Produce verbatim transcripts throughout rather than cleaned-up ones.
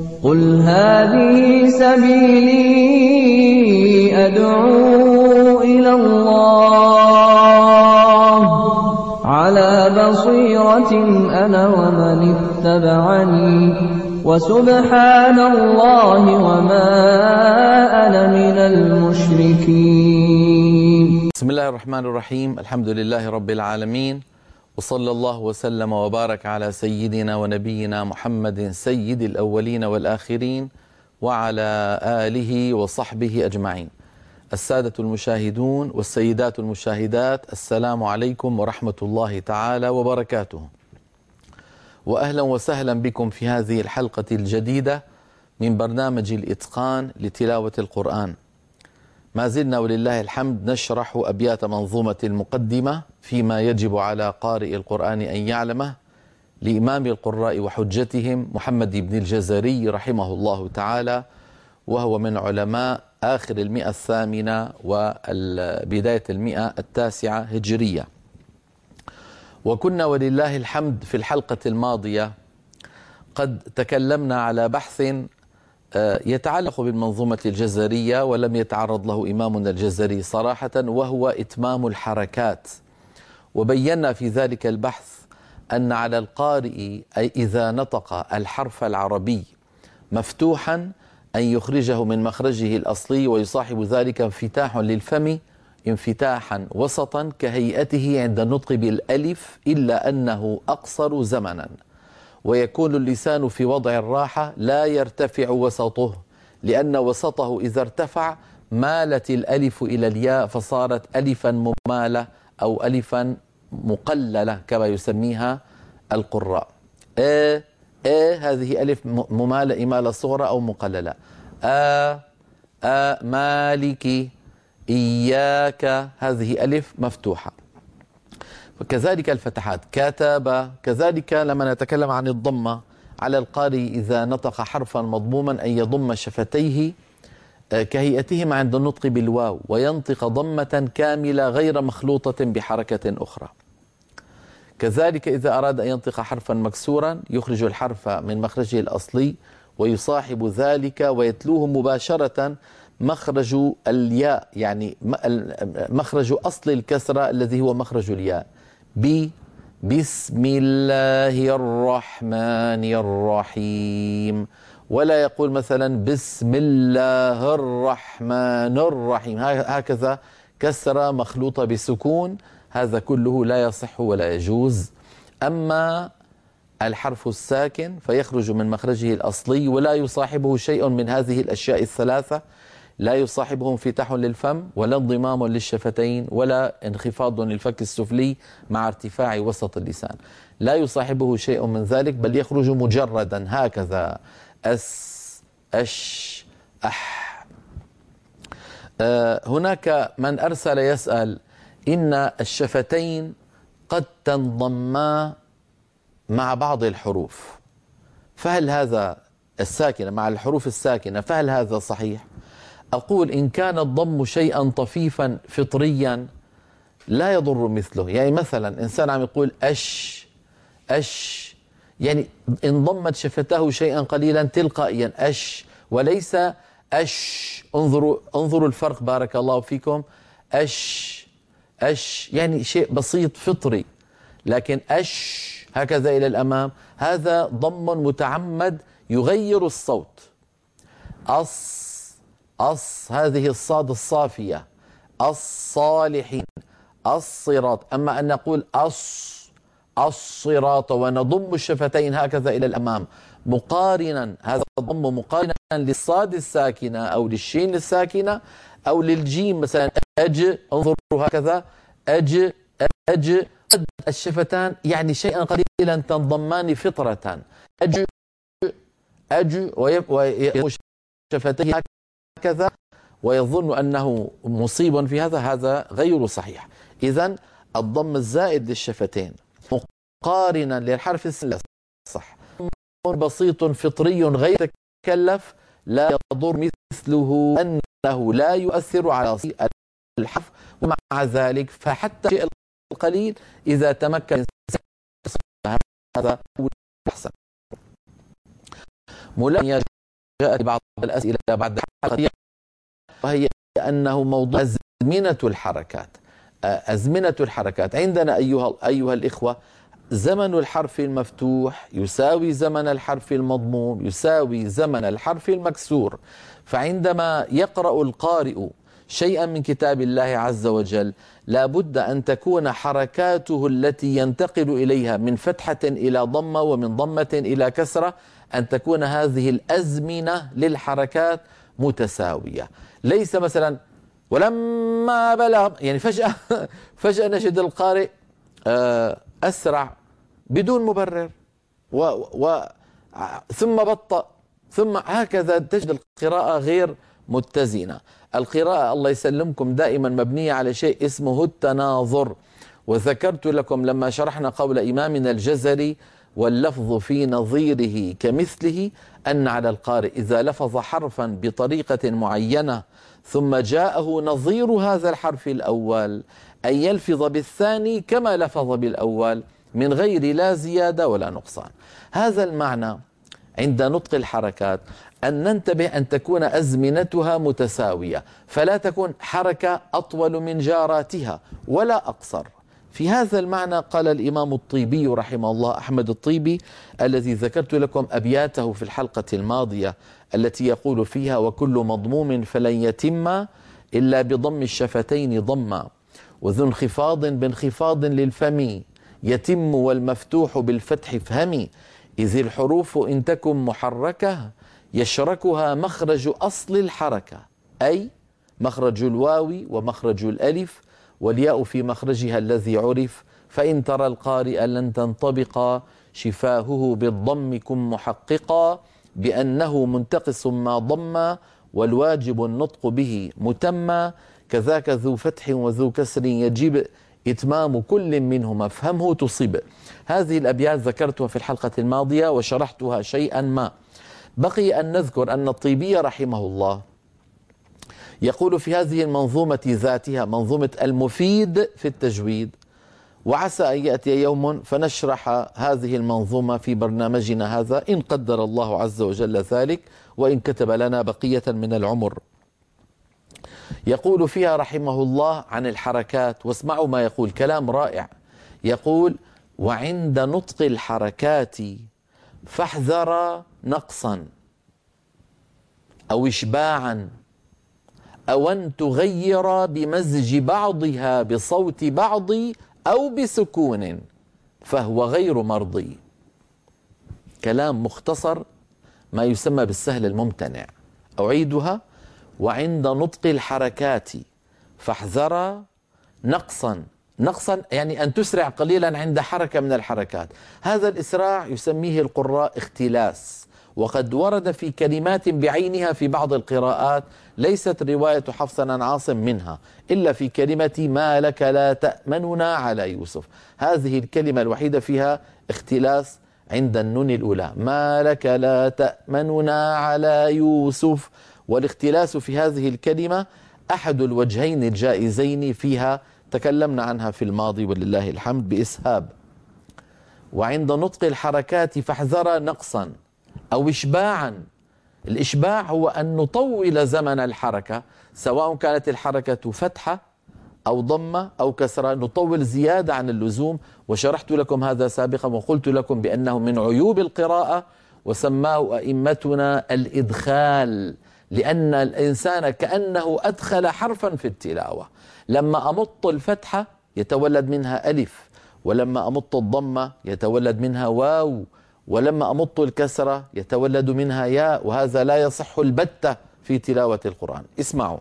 قل هذه سبيلي أدعو إلى الله على بصيرة أنا ومن اتبعني وسبحان الله وما أنا من المشركين. بسم الله الرحمن الرحيم. الحمد لله رب العالمين، وصلى الله وسلم وبارك على سيدنا ونبينا محمد سيد الأولين والآخرين وعلى آله وصحبه أجمعين. السادة المشاهدون والسيدات المشاهدات، السلام عليكم ورحمة الله تعالى وبركاته، وأهلا وسهلا بكم في هذه الحلقة الجديدة من برنامج الإتقان لتلاوة القرآن. ما زلنا ولله الحمد نشرح أبيات منظومة المقدمة فيما يجب على قارئ القرآن أن يعلمه لإمام القراء وحجتهم محمد بن الجزري رحمه الله تعالى، وهو من علماء آخر المئة الثامنة وبداية المئة التاسعة هجرية. وكنا ولله الحمد في الحلقة الماضية قد تكلمنا على بحث يتعلق بالمنظومة الجزرية ولم يتعرض له إمامنا الجزري صراحة، وهو إتمام الحركات. وبينا في ذلك البحث أن على القارئ أي إذا نطق الحرف العربي مفتوحا أن يخرجه من مخرجه الأصلي، ويصاحب ذلك انفتاح للفم انفتاحا وسطا كهيئته عند النطق بالألف، إلا أنه أقصر زمنا، ويكون اللسان في وضع الراحة لا يرتفع وسطه، لأن وسطه إذا ارتفع مالت الألف إلى الياء فصارت ألفا ممالة أو ألفا مقللة كما يسميها القراء. آ آ هذه ألف ممالة إمالة صغرى أو مقللة. آ آ مالك إياك هذه ألف مفتوحة. وكذلك الفتحات كتب. كذلك لما نتكلم عن الضمة على القارئ إذا نطق حرفا مضموما أن يضم شفتيه كهيئتهما عند النطق بالواو، وينطق ضمة كاملة غير مخلوطة بحركة أخرى. كذلك إذا أراد أن ينطق حرفا مكسورا يخرج الحرف من مخرجه الأصلي ويصاحب ذلك ويتلوه مباشرة مخرج الياء، يعني مخرج أصل الكسرة الذي هو مخرج الياء. ب بسم الله الرحمن الرحيم، ولا يقول مثلا بسم الله الرحمن الرحيم، هكذا كسرة مخلوطة بسكون، هذا كله لا يصح ولا يجوز. أما الحرف الساكن فيخرج من مخرجه الأصلي ولا يصاحبه شيء من هذه الأشياء الثلاثة، لا يصاحبه انفتاح للفم ولا انضمام للشفتين ولا انخفاض للفك السفلي مع ارتفاع وسط اللسان، لا يصاحبه شيء من ذلك، بل يخرج مجردا هكذا أس أش أح. آه هناك من أرسل يسأل إن الشفتين قد تنضما مع بعض الحروف، فهل هذا الساكنة مع الحروف الساكنة فهل هذا صحيح؟ أقول إن كان الضم شيئا طفيفا فطريا لا يضر مثله. يعني مثلا إنسان عم يقول أش أش، يعني انضمت شفتاه شيئا قليلا تلقائيا أش، وليس أش. انظروا انظروا الفرق بارك الله فيكم. أش أش يعني شيء بسيط فطري، لكن أش هكذا إلى الأمام هذا ضم متعمد يغير الصوت. أص أص هذه الصاد الصافية، الصالحين، الصراط. أما أن نقول أص الصراط ونضم الشفتين هكذا إلى الأمام مقارنا، هذا الضم مقارنا للصاد الساكنة أو للشين الساكنة أو للجيم مثلا أج، انظروا هكذا أج أج، الشفتان يعني شيئا قليلا تنضمان فطرة، أج أج ويضم شفتيه هكذا ويظن أنه مصيب في هذا، هذا غير صحيح. إذن الضم الزائد للشفتين مقارنا للحرف السين صح، بسيط فطري غير يتكلف لا يضر مثله، أنه لا يؤثر على الحرف، ومع ذلك فحتى الشيء القليل إذا تمكن هذا أحسن. ملام جاءت بعض الأسئلة بعد الحلقة، وهي أنه موضوع أزمنة الحركات. أزمنة الحركات عندنا أيها أيها الإخوة، زمن الحرف المفتوح يساوي زمن الحرف المضموم يساوي زمن الحرف المكسور. فعندما يقرأ القارئ شيئا من كتاب الله عز وجل لا بد أن تكون حركاته التي ينتقل إليها من فتحة إلى ضمة ومن ضمة إلى كسرة أن تكون هذه الأزمنة للحركات متساوية. ليس مثلا ولما بلغ، يعني فجأة فجأة نجد القارئ أسرع بدون مبرر و و ثم بطأ ثم هكذا، تجد القراءة غير متزنة. القراءة الله يسلمكم دائما مبنية على شيء اسمه التناظر. وذكرت لكم لما شرحنا قول إمامنا الجزري واللفظ في نظيره كمثله أن على القارئ إذا لفظ حرفا بطريقة معينة ثم جاءه نظير هذا الحرف الأول أن يلفظ بالثاني كما لفظ بالأول من غير لا زيادة ولا نقصان. هذا المعنى عند نطق الحركات، أن ننتبه أن تكون أزمنتها متساوية، فلا تكون حركة أطول من جاراتها ولا أقصر. في هذا المعنى قال الإمام الطيبي رحمه الله، أحمد الطيبي، الذي ذكرت لكم أبياته في الحلقة الماضية التي يقول فيها: وكل مضموم فلن يتم إلا بضم الشفتين ضما، وذو انخفاض بانخفاض للفم يتم، والمفتوح بالفتح فهمي، إذ الحروف إن تكن محركة يشركها مخرج أصل الحركة، أي مخرج الواو ومخرج الألف، والياء في مخرجها الذي عرف. فإن ترى القارئ لن تنطبق شفاهه بالضم كن محققا، بأنه منتقص ما ضم، والواجب النطق به متما، كذاك ذو فتح وذو كسر يجب إتمام كل منهما فهمه تصيب. هذه الأبيات ذكرتها في الحلقة الماضية وشرحتها شيئا ما. بقي أن نذكر أن الطيبي رحمه الله يقول في هذه المنظومة ذاتها، منظومة المفيد في التجويد، وعسى أن يأتي يوم فنشرح هذه المنظومة في برنامجنا هذا إن قدر الله عز وجل ذلك، وإن كتب لنا بقية من العمر. يقول فيها رحمه الله عن الحركات، واسمعوا ما يقول، كلام رائع. يقول: وعند نطق الحركات فاحذر نقصا أو إشباعا أو أن تغير بمزج بعضها بصوت بعض أو بسكون فهو غير مرضي. كلام مختصر، ما يسمى بالسهل الممتنع. أعيدها: وعند نطق الحركات فاحذر نقصا. نقصا يعني أن تسرع قليلا عند حركة من الحركات. هذا الإسراع يسميه القراء اختلاس، وقد ورد في كلمات بعينها في بعض القراءات، ليست رواية حفص عن عاصم منها إلا في كلمة ما لك لا تأمننا على يوسف. هذه الكلمة الوحيدة فيها اختلاس عند النون الأولى، ما لك لا تأمننا على يوسف. والاختلاس في هذه الكلمة أحد الوجهين الجائزين فيها، تكلمنا عنها في الماضي ولله الحمد بإسهاب. وعند نطق الحركات فاحذر نقصا أو إشباعا. الإشباع هو أن نطول زمن الحركة، سواء كانت الحركة فتحة أو ضمة أو كسرة، نطول زيادة عن اللزوم. وشرحت لكم هذا سابقا وقلت لكم بأنه من عيوب القراءة، وسماه أئمتنا الإدخال، لأن الإنسان كأنه أدخل حرفا في التلاوة. لما أمط الفتحة يتولد منها ألف، ولما أمط الضمة يتولد منها واو، ولما أمط الكسرة يتولد منها ياء، وهذا لا يصح البتة في تلاوة القرآن. اسمعوا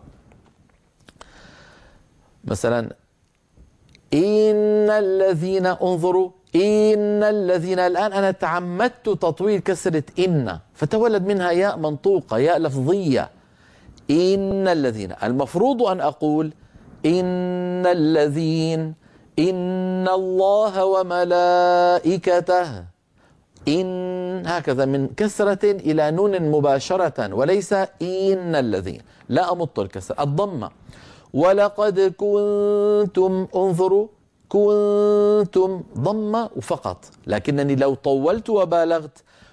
مثلا: إن الذين، انظروا، إن الذين. الآن أنا تعمدت تطويل كسرة إن، فتولد منها ياء منطوقة، ياء لفظية. إن الذين، المفروض أن أقول إن الذين، إن الله وملائكته، إن، هكذا من كسرة إلى نون مباشرة، وليس إن الذين. لا أمط الكسر. الضمة: ولقد كنتم، انظروا، كنتم ضمة فقط، لكنني لو طولت وبالغت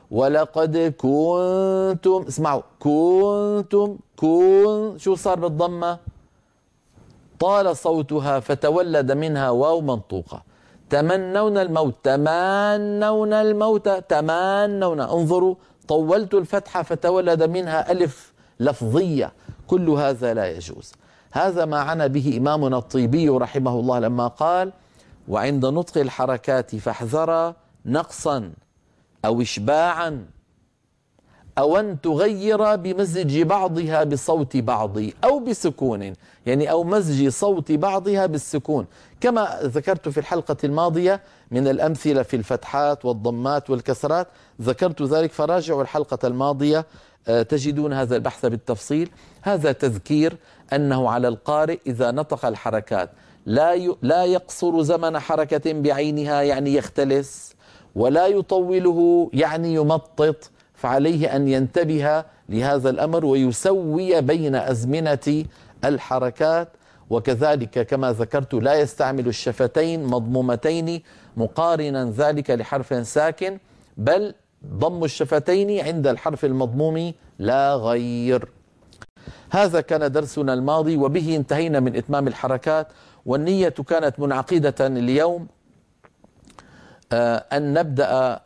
ولقد كنتم، اسمعوا، كنتم كون، شو صار بالضمة؟ طال صوتها فتولد منها واو منطوقة. تمنون الموت، تمنون الموت، تمنون، انظروا، طولت الفتحة فتولد منها ألف لفظية، كل هذا لا يجوز. هذا ما عنى به إمامنا الطيبي رحمه الله لما قال: وعند نطق الحركات فاحذرا نقصا أو إشباعا أو أن تغير بمزج بعضها بصوت بعض أو بسكون، يعني أو مزج صوت بعضها بالسكون، كما ذكرت في الحلقة الماضية من الأمثلة في الفتحات والضمات والكسرات، ذكرت ذلك، فراجعوا الحلقة الماضية تجدون هذا البحث بالتفصيل. هذا تذكير أنه على القارئ إذا نطق الحركات لا لا يقصر زمن حركة بعينها يعني يختلس، ولا يطوله يعني يمطط، فعليه أن ينتبه لهذا الأمر ويسوي بين أزمنة الحركات. وكذلك كما ذكرت لا يستعمل الشفتين مضمومتين مقارنا ذلك لحرف ساكن، بل ضم الشفتين عند الحرف المضموم لا غير. هذا كان درسنا الماضي، وبه انتهينا من إتمام الحركات. والنية كانت منعقدة اليوم أن نبدأ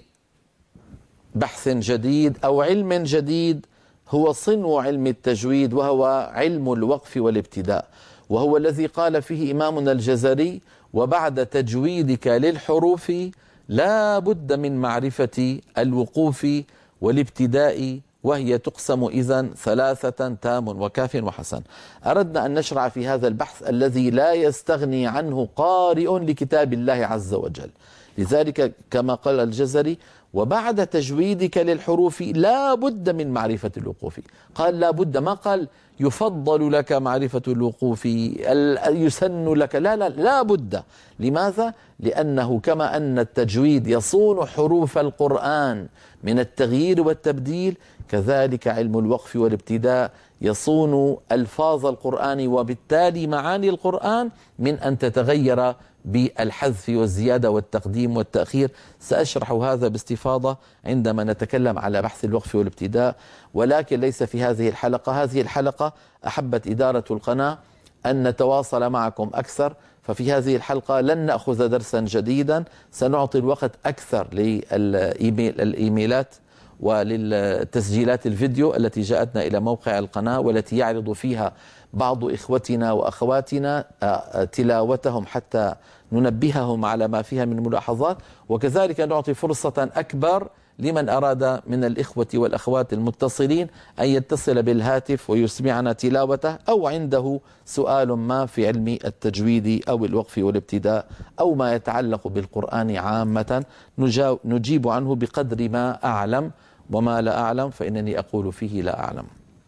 ببحث جديد أو علم جديد هو صنو علم التجويد، وهو علم الوقف والابتداء، وهو الذي قال فيه إمامنا الجزري: وبعد تجويدك للحروف لا بد من معرفة الوقوف والابتداء، وهي تقسم إذن ثلاثة: تام وكاف وحسن. أردنا أن نشرع في هذا البحث الذي لا يستغني عنه قارئ لكتاب الله عز وجل. لذلك كما قال الجزري: وبعد تجويدك للحروف لا بد من معرفة الوقوف. قال لا بد، ما قال يفضل لك معرفة الوقوف، يسن لك، لا لا لا بد. لماذا؟ لأنه كما أن التجويد يصون حروف القرآن من التغيير والتبديل، كذلك علم الوقف والابتداء يصون ألفاظ القرآن وبالتالي معاني القرآن من أن تتغير بالحذف والزيادة والتقديم والتأخير. سأشرح هذا باستفاضة عندما نتكلم على بحث الوقف والابتداء، ولكن ليس في هذه الحلقة. هذه الحلقة أحبت إدارة القناة أن نتواصل معكم أكثر، ففي هذه الحلقة لن نأخذ درسا جديدا، سنعطي الوقت أكثر للإيميلات وللتسجيلات الفيديو التي جاءتنا إلى موقع القناة، والتي يعرض فيها بعض إخوتنا وأخواتنا تلاوتهم حتى ننبههم على ما فيها من ملاحظات. وكذلك نعطي فرصة أكبر لمن أراد من الإخوة والأخوات المتصلين أن يتصل بالهاتف ويسمعنا تلاوته، أو عنده سؤال ما في علم التجويد أو الوقف والابتداء أو ما يتعلق بالقرآن عامة، نجيب عنه بقدر ما أعلم، وما لا أعلم فإنني أقول فيه لا أعلم.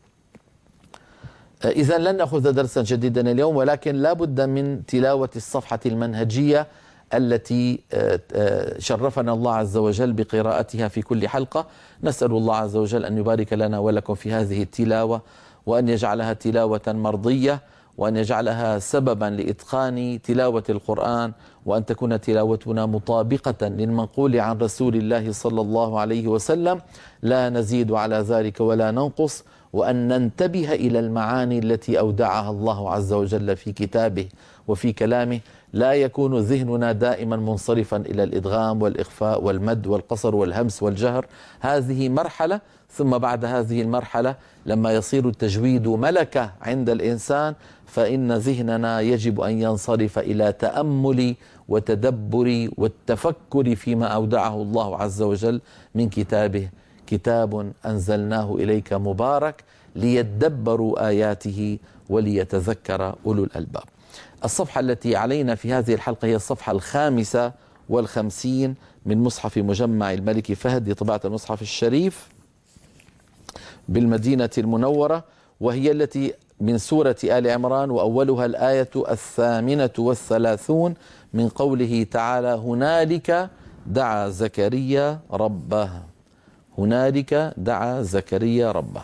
إذا لن نأخذ درسا جديدا اليوم، ولكن لا بد من تلاوة الصفحة المنهجية التي شرفنا الله عز وجل بقراءتها في كل حلقة. نسأل الله عز وجل أن يبارك لنا ولكم في هذه التلاوة، وأن يجعلها تلاوة مرضية، وأن يجعلها سببا لإتقان تلاوة القرآن، وأن تكون تلاوتنا مطابقة للمنقول عن رسول الله صلى الله عليه وسلم، لا نزيد على ذلك ولا ننقص، وأن ننتبه إلى المعاني التي أودعها الله عز وجل في كتابه وفي كلامه. لا يكون ذهننا دائما منصرفا إلى الإدغام والإخفاء والمد والقصر والهمس والجهر. هذه مرحلة، ثم بعد هذه المرحلة لما يصير التجويد ملكة عند الإنسان، فإن ذهننا يجب أن ينصرف إلى تأمل وتدبر والتفكر فيما أودعه الله عز وجل من كتابه: كتاب أنزلناه إليك مبارك ليدبروا آياته وليتذكر أولو الألباب. الصفحة التي علينا في هذه الحلقة هي الصفحة الخامسة والخمسين من مصحف مجمع الملك فهد لطباعة المصحف الشريف بالمدينة المنورة، وهي التي من سورة آل عمران، وأولها الآية الثامنة والثلاثون من قوله تعالى: هنالك دعا زكريا ربه. هنالك دعا زكريا ربه.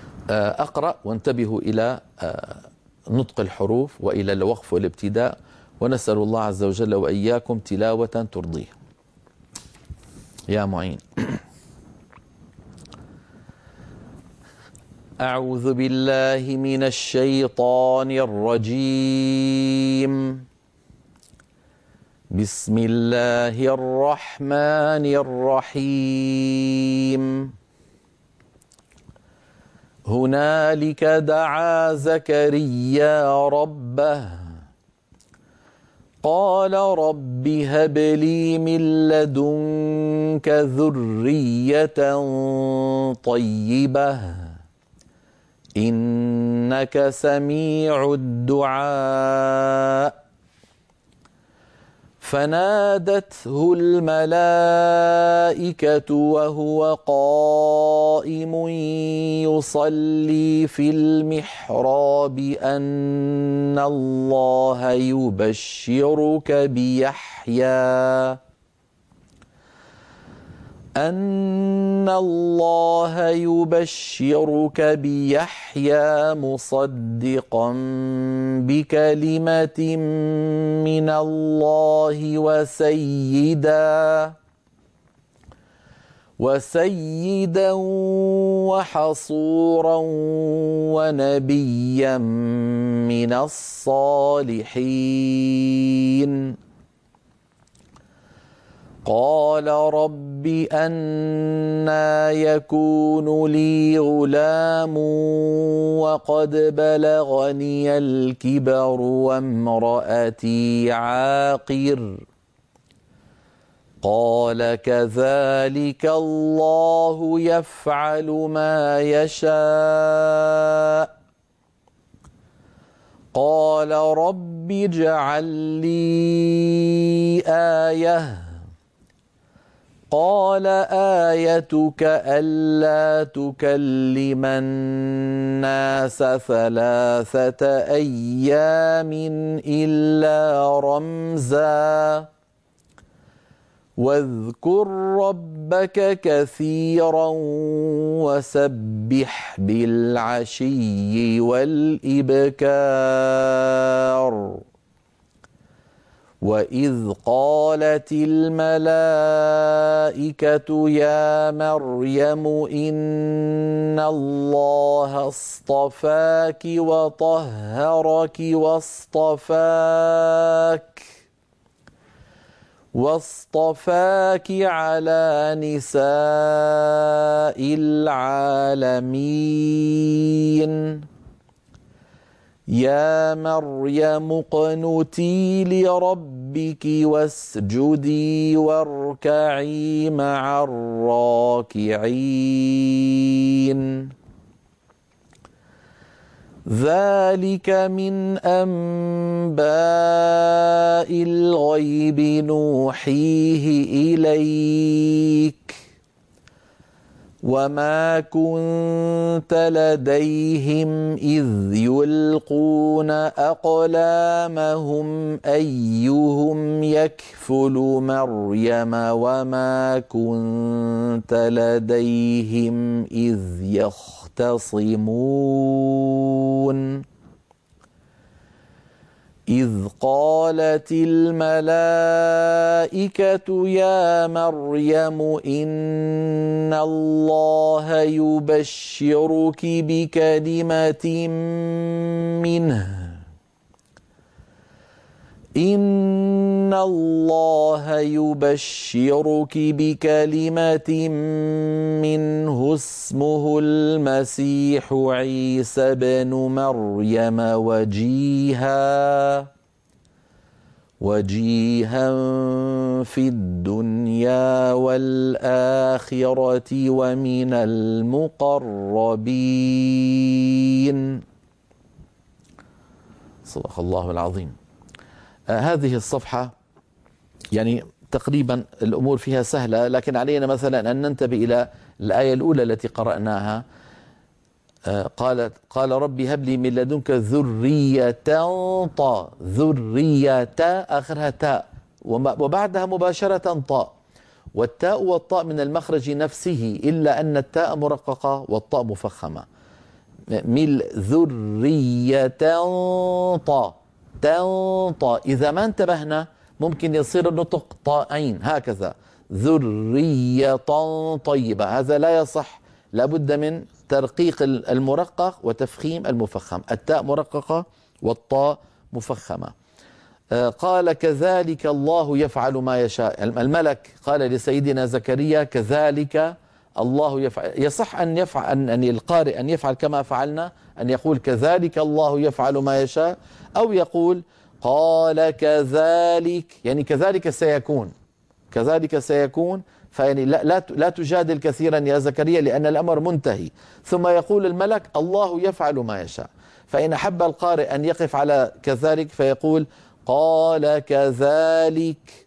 أقرأ وانتبهوا إلى نطق الحروف وإلى الوقف والابتداء ونسأل الله عز وجل وإياكم تلاوة ترضيه. يا معين. أعوذ بالله من الشيطان الرجيم. بسم الله الرحمن الرحيم. هنالك دعا زكريا ربه قال رب هب لي من لدنك ذرية طيبة إنك سميع الدعاء. فنادته الملائكة وهو قائم يصلي في المحراب أن الله يبشرك بيحيى أن الله يبشرك بيحيى مصدقا بكلمة من الله وسيدا وسيدا وحصورا ونبيا من الصالحين. قال رب أنى يكون لي غلام وقد بلغني الكبر وامرأتي عاقر. قال كذلك الله يفعل ما يشاء. قال رب اجعل لي آية. قال آيتك ألا تكلم الناس ثلاثة أيام إلا رمزا واذكر ربك كثيرا وسبح بالعشي والإبكار. وإذ قالت الملائكة يا مريم إن الله اصطفاك وطهرك واصطفاك واصطفاك على نساء العالمين. يا مريم اقنتي لربك واسجدي واركعي مع الراكعين. ذلك من أنباء الغيب نوحيه إليك وما كنت لديهم إذ يلقون أقلامهم أيهم يكفل مريم وما كنت لديهم إذ يختصمون. إذ قالت الملائكة يا مريم إن الله يبشرك بكلمة منه إن الله يبشرك بكلمة منه اسمه المسيح عيسى بن مريم وجيها وجيها في الدنيا والآخرة ومن المقربين. صدق الله العظيم. آه هذه الصفحة يعني تقريبا الأمور فيها سهلة، لكن علينا مثلا أن ننتبه إلى الآية الأولى التي قرأناها. آه قالت قال ربي هب لي من لدنك ذرية طاء، ذرية آخرها تاء وبعدها مباشرة طاء، والتاء والطاء من المخرج نفسه إلا أن التاء مرققة والطاء مفخمة. من ذرية طاء تنطى. إذا ما انتبهنا ممكن يصير النطق طائين هكذا، ذرية طيبة، هذا لا يصح، لابد من ترقيق المرقق وتفخيم المفخم، التاء مرققة والطاء مفخمة. قال كذلك الله يفعل ما يشاء. الملك قال لسيدنا زكريا كذلك الله يفعل. يصح أن يفعل أن, أن القارئ أن يفعل كما فعلنا، أن يقول كذلك الله يفعل ما يشاء، أو يقول قال كذلك، يعني كذلك سيكون، كذلك سيكون. فيعني لا, لا, لا تجادل كثيرا يا زكريا لأن الأمر منتهي. ثم يقول الملك الله يفعل ما يشاء. فإن أحب القارئ أن يقف على كذلك فيقول قال كذلك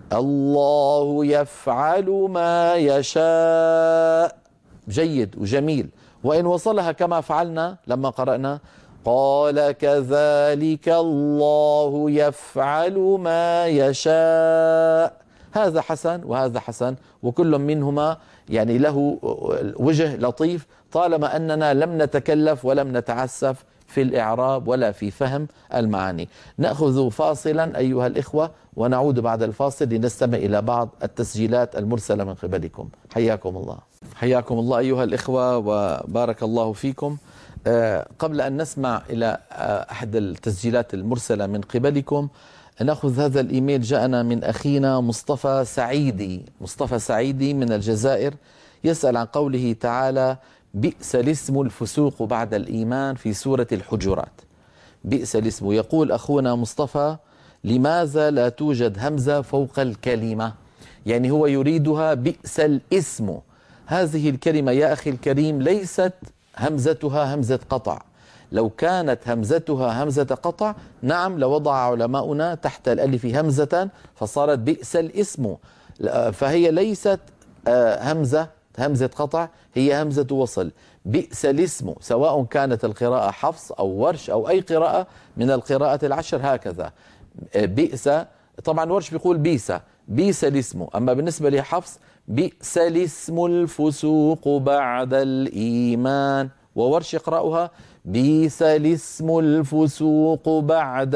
الله يفعل ما يشاء. جيد وجميل. وإن وصلها كما فعلنا لما قرأنا قال كذلك الله يفعل ما يشاء، هذا حسن وهذا حسن، وكل منهما يعني له وجه لطيف طالما أننا لم نتكلف ولم نتعسف في الإعراب ولا في فهم المعاني. نأخذ فاصلا أيها الإخوة ونعود بعد الفاصل لنستمع إلى بعض التسجيلات المرسلة من قبلكم. حياكم الله. حياكم الله أيها الإخوة وبارك الله فيكم. أه قبل أن نسمع إلى أه أحد التسجيلات المرسلة من قبلكم نأخذ هذا الإيميل. جاءنا من أخينا مصطفى سعيدي. مصطفى سعيدي من الجزائر يسأل عن قوله تعالى بئس الاسم الفسوق بعد الإيمان في سورة الحجرات. بئس الاسم. يقول أخونا مصطفى لماذا لا توجد همزة فوق الكلمة؟ يعني هو يريدها بئس الاسم. هذه الكلمة يا أخي الكريم ليست همزتها همزة قطع. لو كانت همزتها همزة قطع نعم لوضع علماؤنا تحت الألف همزة فصارت بئس الاسم، فهي ليست همزة همزة قطع، هي همزة وصل. بئس الاسم سواء كانت القراءة حفص أو ورش أو أي قراءة من القراءة العشر هكذا. بئس طبعا ورش بيقول بيس بيس الاسم، أما بالنسبة لحفص بئس الاسم الفسوق بعد الإيمان، وورش يقرأها بئس الاسم الفسوق بعد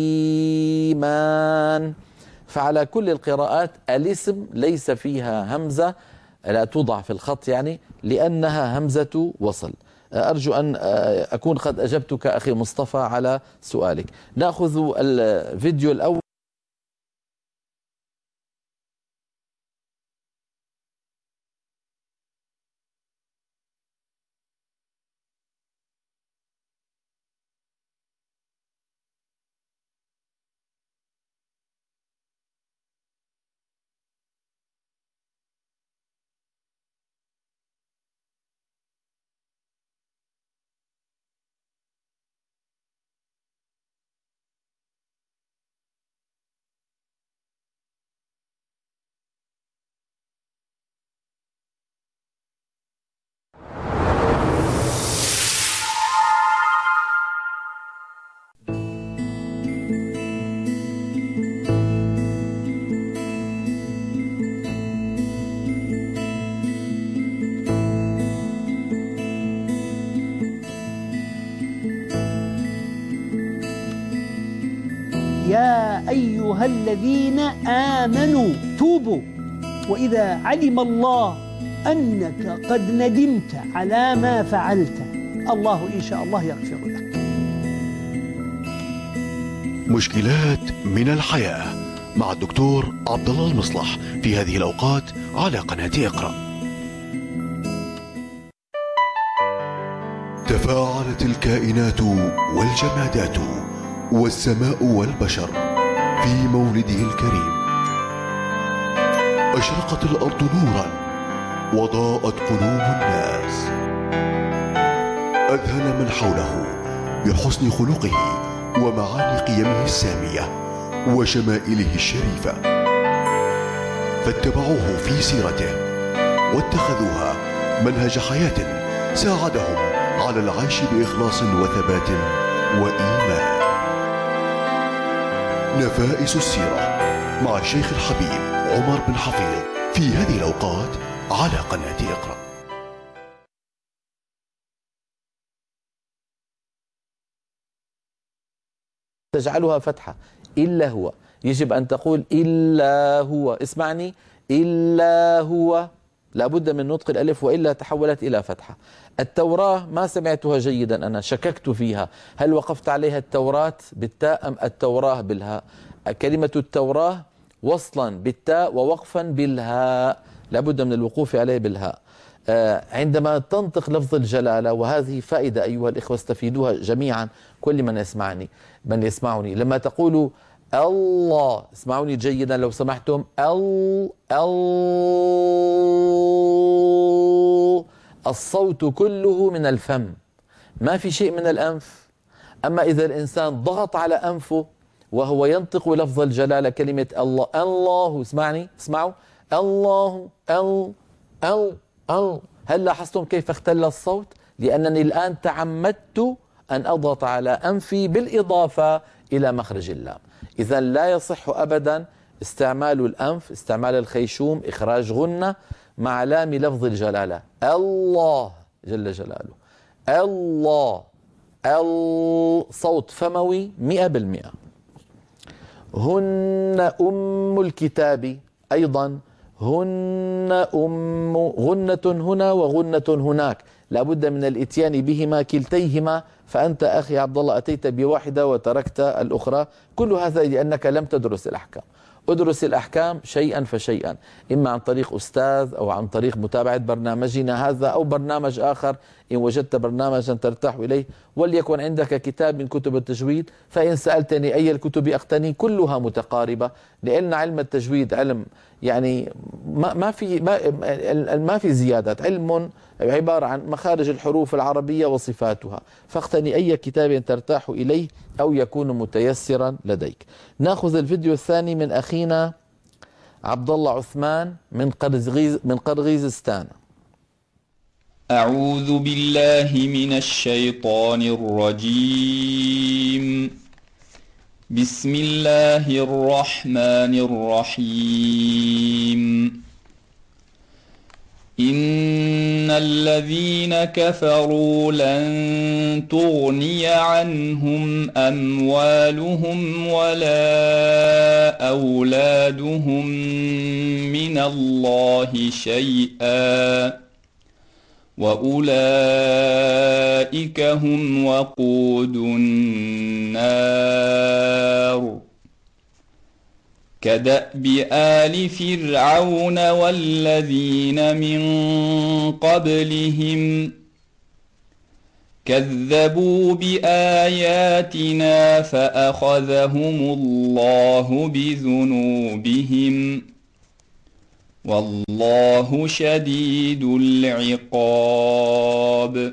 الإيمان. فعلى كل القراءات الاسم ليس فيها همزة لا توضع في الخط يعني لأنها همزة وصل. أرجو أن أكون قد أجبتك أخي مصطفى على سؤالك. نأخذ الفيديو الأول. يا أيها الذين آمنوا توبوا وإذا علم الله أنك قد ندمت على ما فعلت الله إن شاء الله يغفر لك. مشكلات من الحياة مع الدكتور عبد الله المصلح في هذه الأوقات على قناة اقرأ. تفاعلت الكائنات والجمادات والسماء والبشر في مولده الكريم. أشرقت الأرض نورا وضاءت قلوب الناس. أذهل من حوله بحسن خلقه ومعاني قيمه السامية وشمائله الشريفة، فاتبعوه في سيرته واتخذوها منهج حياة ساعدهم على العيش بإخلاص وثبات وإيمان. نفائس السيرة مع الشيخ الحبيب عمر بن حفيظ في هذه الأوقات على قناة اقرأ. تجعلها فتحة. إلا هو، يجب أن تقول إلا هو. اسمعني، إلا هو، لابد من نطق الألف وإلا تحولت إلى فتحة. التوراة ما سمعتها جيدا، أنا شككت فيها، هل وقفت عليها التوراة بالتاء أم التوراة بالهاء؟ كلمة التوراة وصلا بالتاء ووقفا بالهاء، لابد من الوقوف عليه بالهاء. عندما تنطق لفظ الجلالة، وهذه فائدة أيها الإخوة استفيدوها جميعا كل من يسمعني من يسمعني، لما تقولوا الله، اسمعوني جيدا لو سمحتم، ال ال الصوت كله من الفم، ما في شيء من الأنف. أما إذا الإنسان ضغط على أنفه وهو ينطق لفظ الجلالة كلمة الله، الله، اسمعني، اسمعوا، الله ال ال ال، هل لاحظتم كيف اختل الصوت؟ لأنني الآن تعمدت أن أضغط على أنفي بالإضافة إلى مخرج اللام. إذا لا يصح أبدا استعمال الأنف، استعمال الخيشوم، إخراج غنة مع لام لفظ الجلالة، الله جل جلاله، الله، الصوت فموي مئة بالمئة. هن أم الكتاب، أيضا هن أم، غنة هنا وغنة هناك، لابد من الاتيان بهما كلتيهما، فأنت أخي عبد الله أتيت بواحدة وتركت الأخرى، كل هذا لأنك لم تدرس الأحكام. ادرس الأحكام شيئا فشيئا، إما عن طريق أستاذ أو عن طريق متابعة برنامجنا هذا أو برنامج آخر، إن وجدت برنامجا ترتاح إليه، وليكن عندك كتاب من كتب التجويد، فإن سألتني أي الكتب أقتني كلها متقاربة، لأن علم التجويد علم يعني ما ما في ما, ما في زيادات، علم عبارة عن مخارج الحروف العربية وصفاتها، فاقتني أي كتاب ترتاح إليه أو يكون متيسرا لديك. نأخذ الفيديو الثاني من أخينا عبد الله عثمان من قرغيز من قرغيزستان. أعوذ بالله من الشيطان الرجيم. بسم الله الرحمن الرحيم. إن الذين كفروا لن تغني عنهم أموالهم ولا أولادهم من الله شيئا وأولئك هم وقود النار. كدأب آل فرعون والذين من قبلهم كذبوا بآياتنا فأخذهم الله بذنوبهم والله شديد العقاب.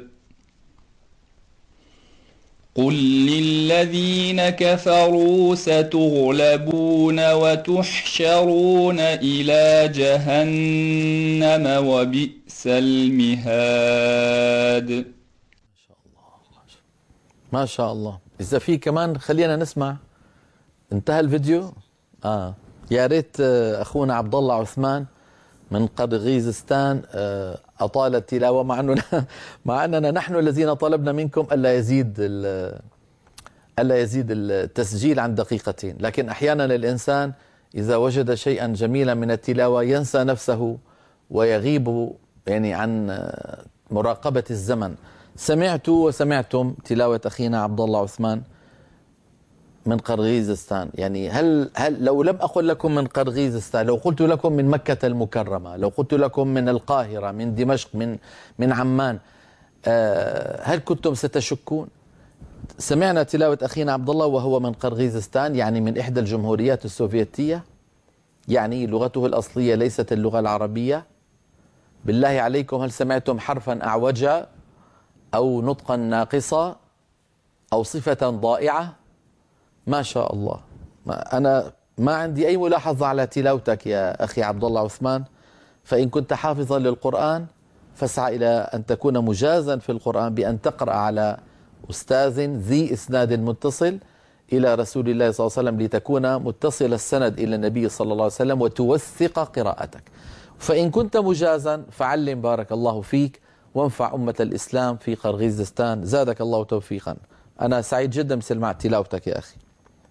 قل للذين كفروا ستغلبون وتحشرون إلى جهنم وبئس المهاد. ما شاء الله ما شاء الله. إذا في كمان خلينا نسمع. انتهى الفيديو. آه يا ريت أخونا عبد الله عثمان من قرغيزستان أطال التلاوة، مع أننا مع أننا نحن الذين طلبنا منكم ألا يزيد ألا يزيد التسجيل عن دقيقتين، لكن أحيانا الإنسان إذا وجد شيئا جميلا من التلاوة ينسى نفسه ويغيب يعني عن مراقبة الزمن. سمعت وسمعتم تلاوة أخينا عبد الله عثمان من قرغيزستان. يعني هل هل لو لم أقل لكم من قرغيزستان، لو قلت لكم من مكة المكرمة، لو قلت لكم من القاهرة، من دمشق، من من عمان، هل كنتم ستشكون؟ سمعنا تلاوة أخينا عبد الله وهو من قرغيزستان، يعني من إحدى الجمهوريات السوفيتية، يعني لغته الأصلية ليست اللغة العربية. بالله عليكم هل سمعتم حرفا أعوجا أو نطقا ناقصا أو صفة ضائعة؟ ما شاء الله. ما أنا ما عندي أي ملاحظة على تلاوتك يا أخي عبد الله عثمان، فإن كنت حافظا للقرآن فاسعى إلى أن تكون مجازا في القرآن بأن تقرأ على أستاذ ذي إسناد متصل إلى رسول الله صلى الله عليه وسلم لتكون متصل السند إلى النبي صلى الله عليه وسلم وتوثق قراءتك. فإن كنت مجازا فعلم بارك الله فيك وانفع أمة الإسلام في قرغيزستان، زادك الله توفيقا. أنا سعيد جدا بسماع تلاوتك يا أخي.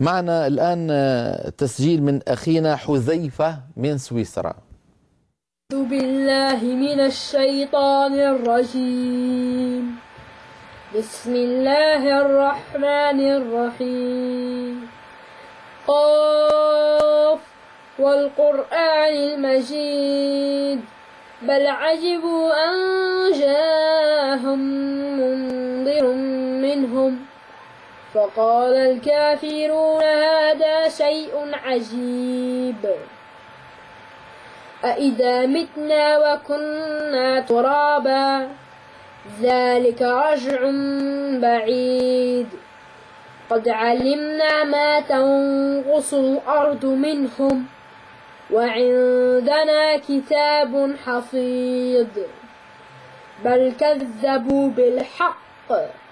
معنا الآن تسجيل من أخينا حذيفة من سويسرا. أعوذ بالله من الشيطان الرجيم. بسم الله الرحمن الرحيم. قاف والقرآن المجيد بل عجبوا أن جاءهم منذر منهم فقال الكافرون هذا شيء عجيب أإذا متنا وكنا ترابا ذلك رجع بعيد قد علمنا ما تنقص الأرض منهم وعندنا كتاب حفيظ بل كذبوا بالحق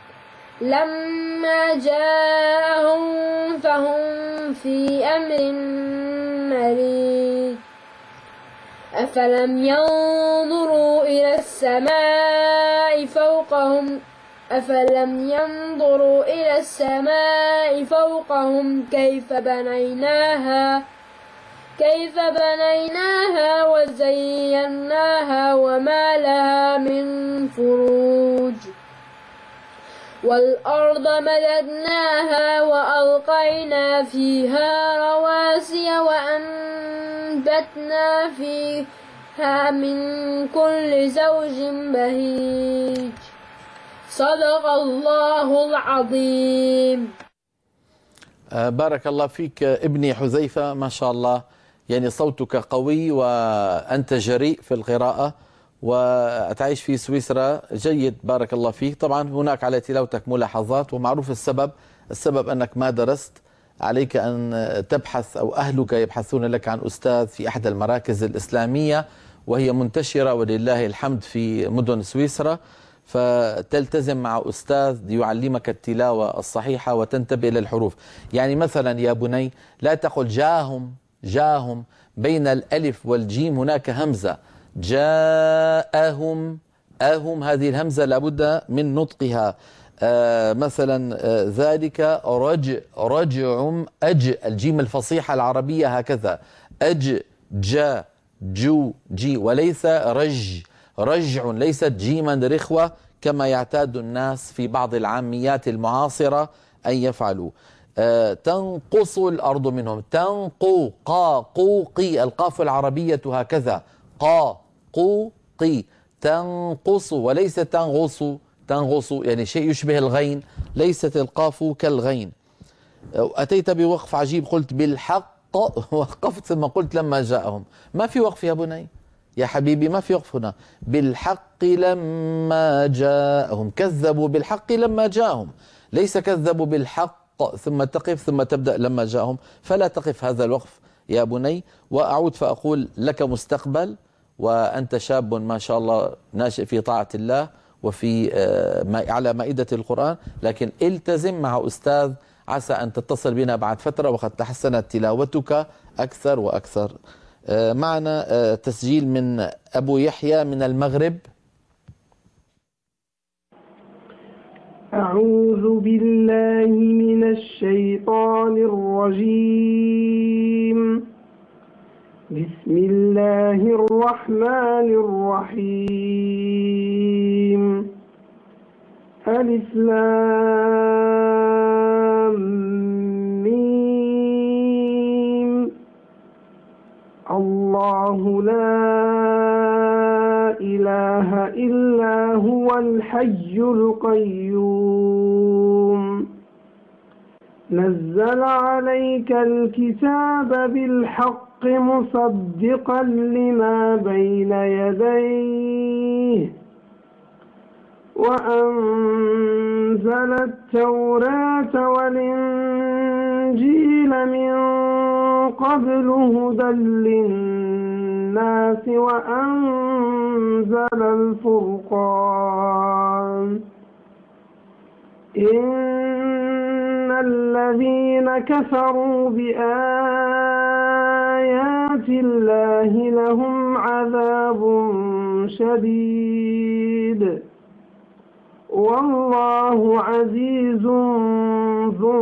لما جاءهم فهم في أمر مريج أفلم ينظروا إلى السماء فوقهم أفلم ينظروا إلى السماء فوقهم كيف بنيناها كيف بنيناها وزيناها وما لها من فروج والأرض مددناها وألقينا فيها رواسي وأنبتنا فيها من كل زوج بهيج صدق الله العظيم. بارك الله فيك ابني حذيفة، ما شاء الله، يعني صوتك قوي وأنت جريء في القراءة وتعيش في سويسرا، جيد بارك الله فيك. طبعا هناك على تلاوتك ملاحظات ومعروف السبب، السبب أنك ما درست، عليك أن تبحث أو أهلك يبحثون لك عن أستاذ في أحد المراكز الإسلامية وهي منتشرة ولله الحمد في مدن سويسرا، فتلتزم مع أستاذ يعلمك التلاوة الصحيحة وتنتبه للحروف. يعني مثلا يا بني لا تقل جاهم جاهم، بين الألف والجيم هناك همزة، جاءهم أهم، هذه الهمزة لابد من نطقها. آه مثلا آه ذلك رج رجع أج، الجيم الفصيحة العربية هكذا، أج جا جو جي، وليس رج رجع، ليست جيما رخوة كما يعتاد الناس في بعض العاميات المعاصرة أن يفعلوا. آه تنقص الأرض منهم، تنقو قا قو قي، القاف العربية هكذا، قا قو قي، تنقص وليس تنغص، تنغص يعني شيء يشبه الغين، ليست القاف كالغين. أتيت بوقف عجيب، قلت بالحق وقفت ثم قلت لما جاءهم، ما في وقف يا بني يا حبيبي، ما في وقف هنا، بالحق لما جاءهم، كذبوا بالحق لما جاءهم، ليس كذبوا بالحق ثم تقف ثم تبدأ لما جاءهم، فلا تقف هذا الوقف يا بني. وأعود فأقول لك مستقبل، وأنت شاب ما شاء الله ناشئ في طاعة الله وفي على مائدة القرآن، لكن التزم مع أستاذ، عسى أن تتصل بنا بعد فترة وقد تحسنت تلاوتك أكثر وأكثر. معنا تسجيل من أبو يحيى من المغرب. أعوذ بالله من الشيطان الرجيم. بسم الله الرحمن الرحيم. ألف لام ميم. الله لا إله إلا هو الحي القيوم. نزل عليك الكتاب بالحق مصدقا لما بين يديه وأنزل التوراة والإنجيل من قبل هدى للناس وأنزل الفرقان. إن الذين كفروا بآيات الله لهم عذاب شديد والله عزيز ذو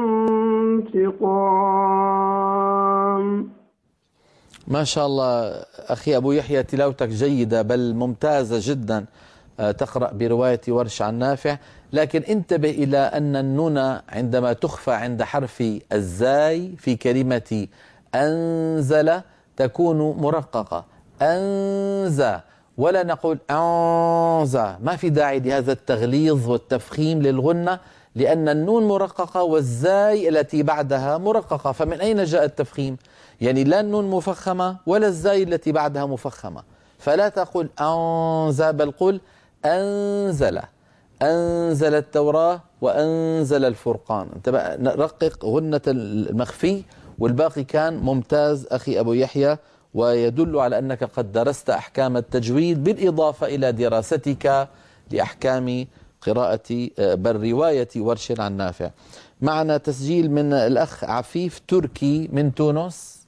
انتقام. ما شاء الله أخي أبو يحيى، تلاوتك جيدة بل ممتازة جدا. تقرأ برواية ورش عن نافع، لكن انتبه إلى أن النون عندما تخفى عند حرف الزاي في كلمة أنزل تكون مرققة، أنزى، ولا نقول أنزى. ما في داعي لهذا التغليظ والتفخيم للغنة، لأن النون مرققة والزاي التي بعدها مرققة، فمن أين جاء التفخيم؟ يعني لا النون مفخمة ولا الزاي التي بعدها مفخمة، فلا تقول أنزى بل قل أنزل، أنزل التوراة وأنزل الفرقان. انت بقى رقق غنة المخفي، والباقي كان ممتاز أخي أبو يحيى، ويدل على أنك قد درست أحكام التجويد بالإضافة إلى دراستك لأحكام قراءة بل رواية ورش عن نافع. معنا تسجيل من الأخ عفيف تركي من تونس.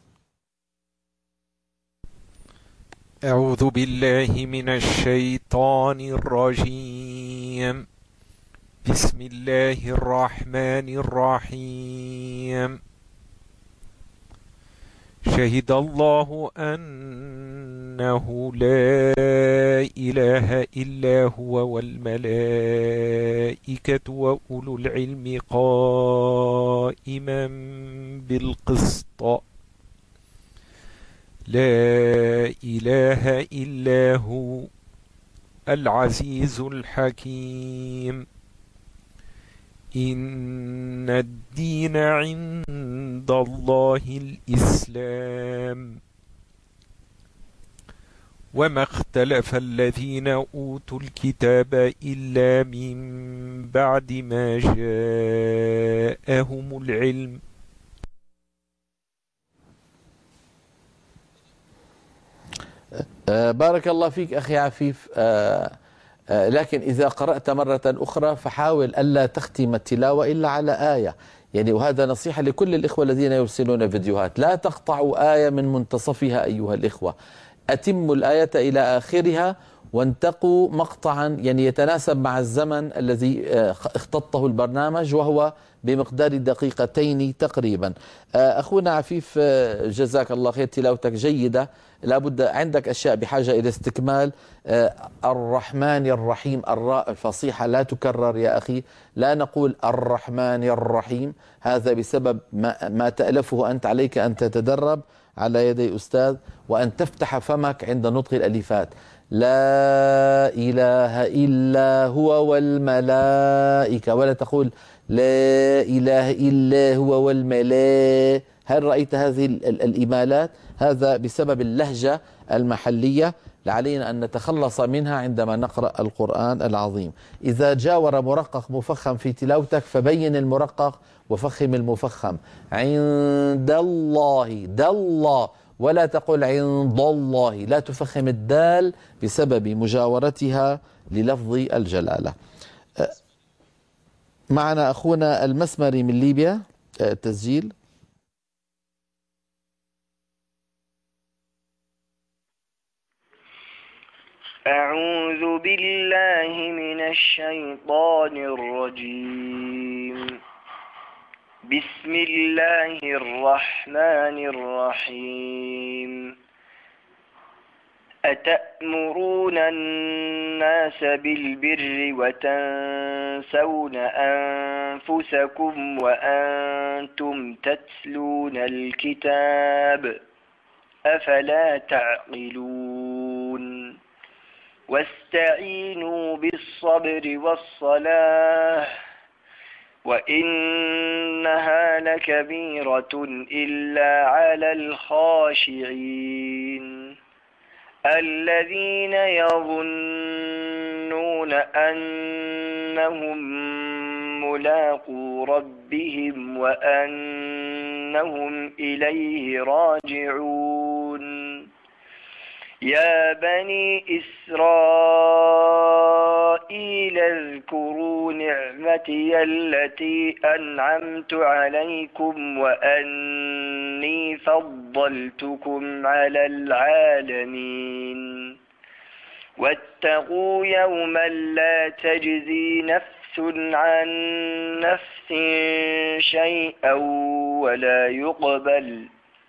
أعوذ بالله من الشيطان الرجيم. بسم الله الرحمن الرحيم. شهد الله أنه لا إله إلا هو والملائكة وأولو العلم قائما بالقسط. لا إله إلا هو العزيز الحكيم. إن الدين عند الله الإسلام. وما اختلف الذين أوتوا الكتاب إلا من بعد ما جاءهم العلم. آه بارك الله فيك أخي عفيف. آه آه لكن إذا قرأت مرة أخرى فحاول ألا تختم التلاوة إلا على آية، يعني وهذا نصيحة لكل الإخوة الذين يرسلون فيديوهات، لا تقطعوا آية من منتصفها أيها الإخوة، أتموا الآية إلى آخرها وانتقوا مقطعا يعني يتناسب مع الزمن الذي اختطه البرنامج، وهو بمقدار دقيقتين تقريبا. أخونا عفيف جزاك الله خير، تلاوتك جيدة، لابد عندك أشياء بحاجة إلى استكمال. الرحمن الرحيم، الراء الفصيحة لا تكرر يا أخي، لا نقول الرحمن الرحيم، هذا بسبب ما, ما تألفه أنت. عليك أن تتدرب على يدي أستاذ وأن تفتح فمك عند نطق الألفات. لا إله إلا هو والملائكة، ولا تقول لا إله إلا هو والملائكة. هل رأيت هذه الإمالات؟ هذا بسبب اللهجة المحلية، علينا أن نتخلص منها عندما نقرأ القرآن العظيم. إذا جاور مرقق مفخم في تلاوتك فبين المرقق وفخم المفخم. عند الله، د الله، ولا تقل عند الله، لا تفخم الدال بسبب مجاورتها للفظ الجلالة. معنا أخونا المسمري من ليبيا تسجيل. أعوذ بالله من الشيطان الرجيم. بسم الله الرحمن الرحيم. أتأمرون الناس بالبر وتنسون أنفسكم وأنتم تتلون الكتاب أفلا تعقلون. واستعينوا بالصبر والصلاة وإنها لكبيرة إلا على الخاشعين الذين يظنون أنهم ملاقو ربهم وأنهم إليه راجعون. يا بني إسرائيل اذكروا نعمتي التي أنعمت عليكم وأني فضلتكم على العالمين. واتقوا يوما لا تجزي نفس عن نفس شيئا ولا يقبل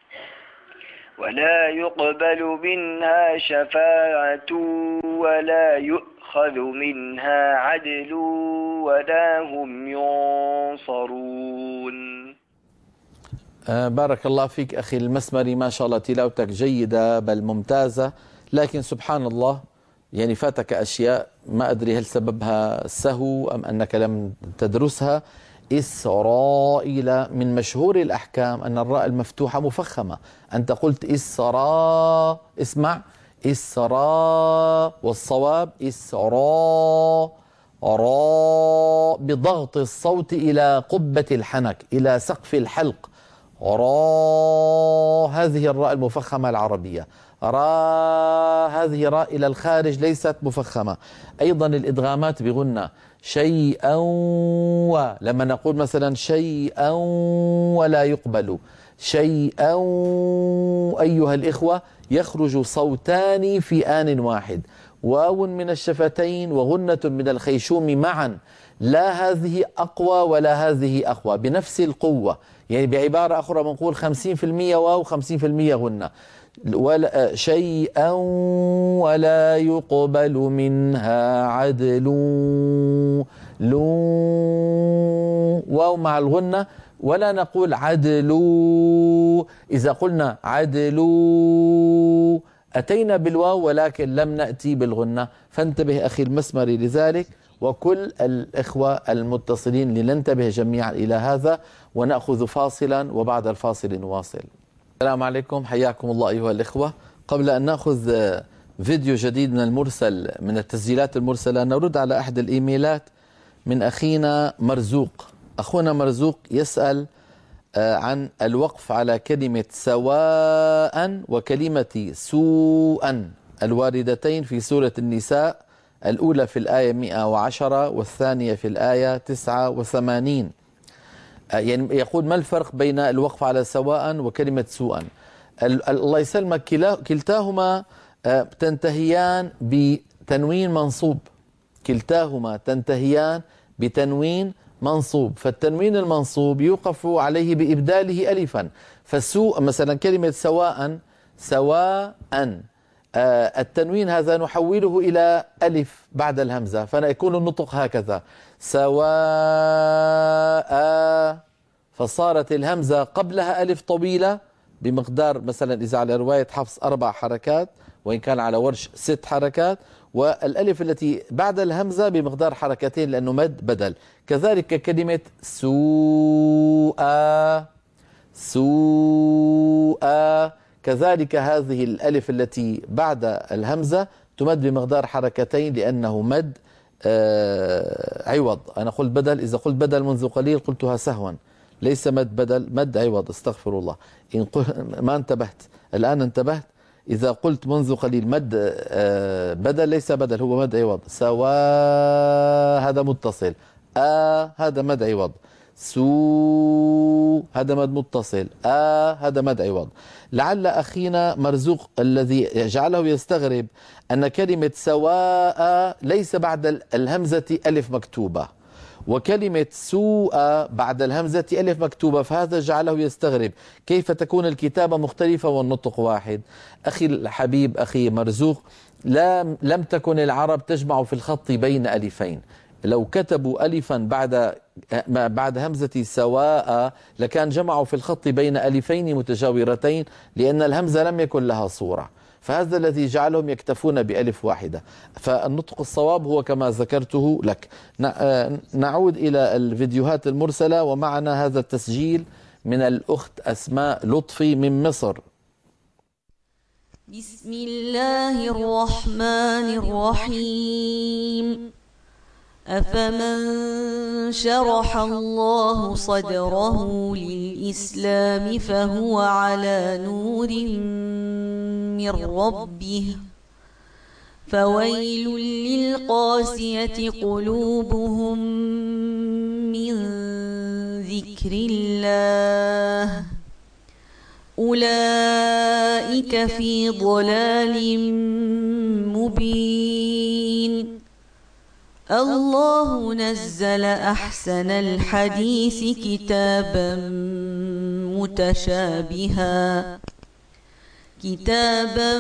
ولا يقبل منها شفاعة ولا يؤخذ منها عدل ولا هم ينصرون. آه بارك الله فيك أخي المسمري، ما شاء الله تلاوتك جيدة بل ممتازة، لكن سبحان الله يعني فاتك أشياء ما أدري هل سببها سهو أم أنك لم تدرسها. إسرائيل، من مشهور الأحكام أن الراء المفتوحة مفخمة. أنت قلت إسراء، اسمع إسراء، والصواب إسراء راء بضغط الصوت إلى قبة الحنك إلى سقف الحلق. راء هذه الراء المفخمة العربية. راء هذه راء إلى الخارج ليست مفخمة. أيضا الإدغامات بغنة شيئا، و لما نقول مثلا شيئا ولا يقبل شيئا، أيها الإخوة يخرج صوتان في آن واحد، واو من الشفتين وغنة من الخيشوم معا، لا هذه أقوى ولا هذه أقوى، بنفس القوة. يعني بعبارة أخرى بنقول خمسين في المية واو خمسين في المية غنة. ولا شيئا ولا يقبل منها عدل، لو واو مع الغنة، ولا نقول عدل. إذا قلنا عدل أتينا بالواو ولكن لم نأتي بالغنة، فانتبه أخي المسمري لذلك، وكل الإخوة المتصلين لننتبه جميعا إلى هذا، ونأخذ فاصلا وبعد الفاصل نواصل. السلام عليكم، حياكم الله أيها الإخوة. قبل أن نأخذ فيديو جديد من المرسل من التسجيلات المرسلة، نرد على أحد الإيميلات من أخينا مرزوق. أخونا مرزوق يسأل عن الوقف على كلمة سواء وكلمة سوءا الواردتين في سورة النساء، الأولى في الآية مئة وعشرة والثانية في الآية تسعة وثمانين. يعني يقول ما الفرق بين الوقف على سواء وكلمة سوءا؟ الله يسلمك، كلتاهما تنتهيان بتنوين منصوب، كلتاهما تنتهيان بتنوين منصوب، فالتنوين المنصوب يوقف عليه بإبداله ألفا. فسوء مثلا كلمة سواء سواء التنوين هذا نحوله إلى ألف بعد الهمزة، فيكون النطق هكذا سواء، فصارت الهمزة قبلها ألف طويلة بمقدار مثلا إذا على رواية حفص أربع حركات، وإن كان على ورش ست حركات، والألف التي بعد الهمزة بمقدار حركتين لأنه مد بدل. كذلك كلمة سوء سوء كذلك هذه الألف التي بعد الهمزة تمد بمقدار حركتين لأنه مد آه عوض. أنا قلت بدل، إذا قلت بدل منذ قليل قلتها سهوا، ليس مد بدل، مد عوض، استغفر الله. إن ما انتبهت الآن انتبهت. إذا قلت منذ قليل مد آه بدل، ليس بدل، هو مد عوض. سواء هذا متصل، آ هذا مد عوض، سو هذا مد متصل، آ هذا مد عوض. لعل أخينا مرزوق الذي جعله يستغرب أن كلمة سواء ليس بعد الهمزة ألف مكتوبة، وكلمة سوء بعد الهمزة ألف مكتوبة، فهذا جعله يستغرب كيف تكون الكتابة مختلفة والنطق واحد. أخي الحبيب أخي مرزوق، لا لم تكن العرب تجمع في الخط بين ألفين. لو كتبوا ألفا بعد بعد همزة سواء لكان جمعوا في الخط بين ألفين متجاورتين، لأن الهمزة لم يكن لها صورة، فهذا الذي جعلهم يكتفون بألف واحدة. فالنطق الصواب هو كما ذكرته لك. نعود إلى الفيديوهات المرسلة، ومعنا هذا التسجيل من الأخت أسماء لطفي من مصر. بسم الله الرحمن الرحيم. أفمن شرح الله صدره للإسلام فهو على نور من ربه، فويل للقاسية قلوبهم من ذكر الله، أولئك في ضلال مبين. الله نزل أحسن الحديث كتابا متشابها كتابا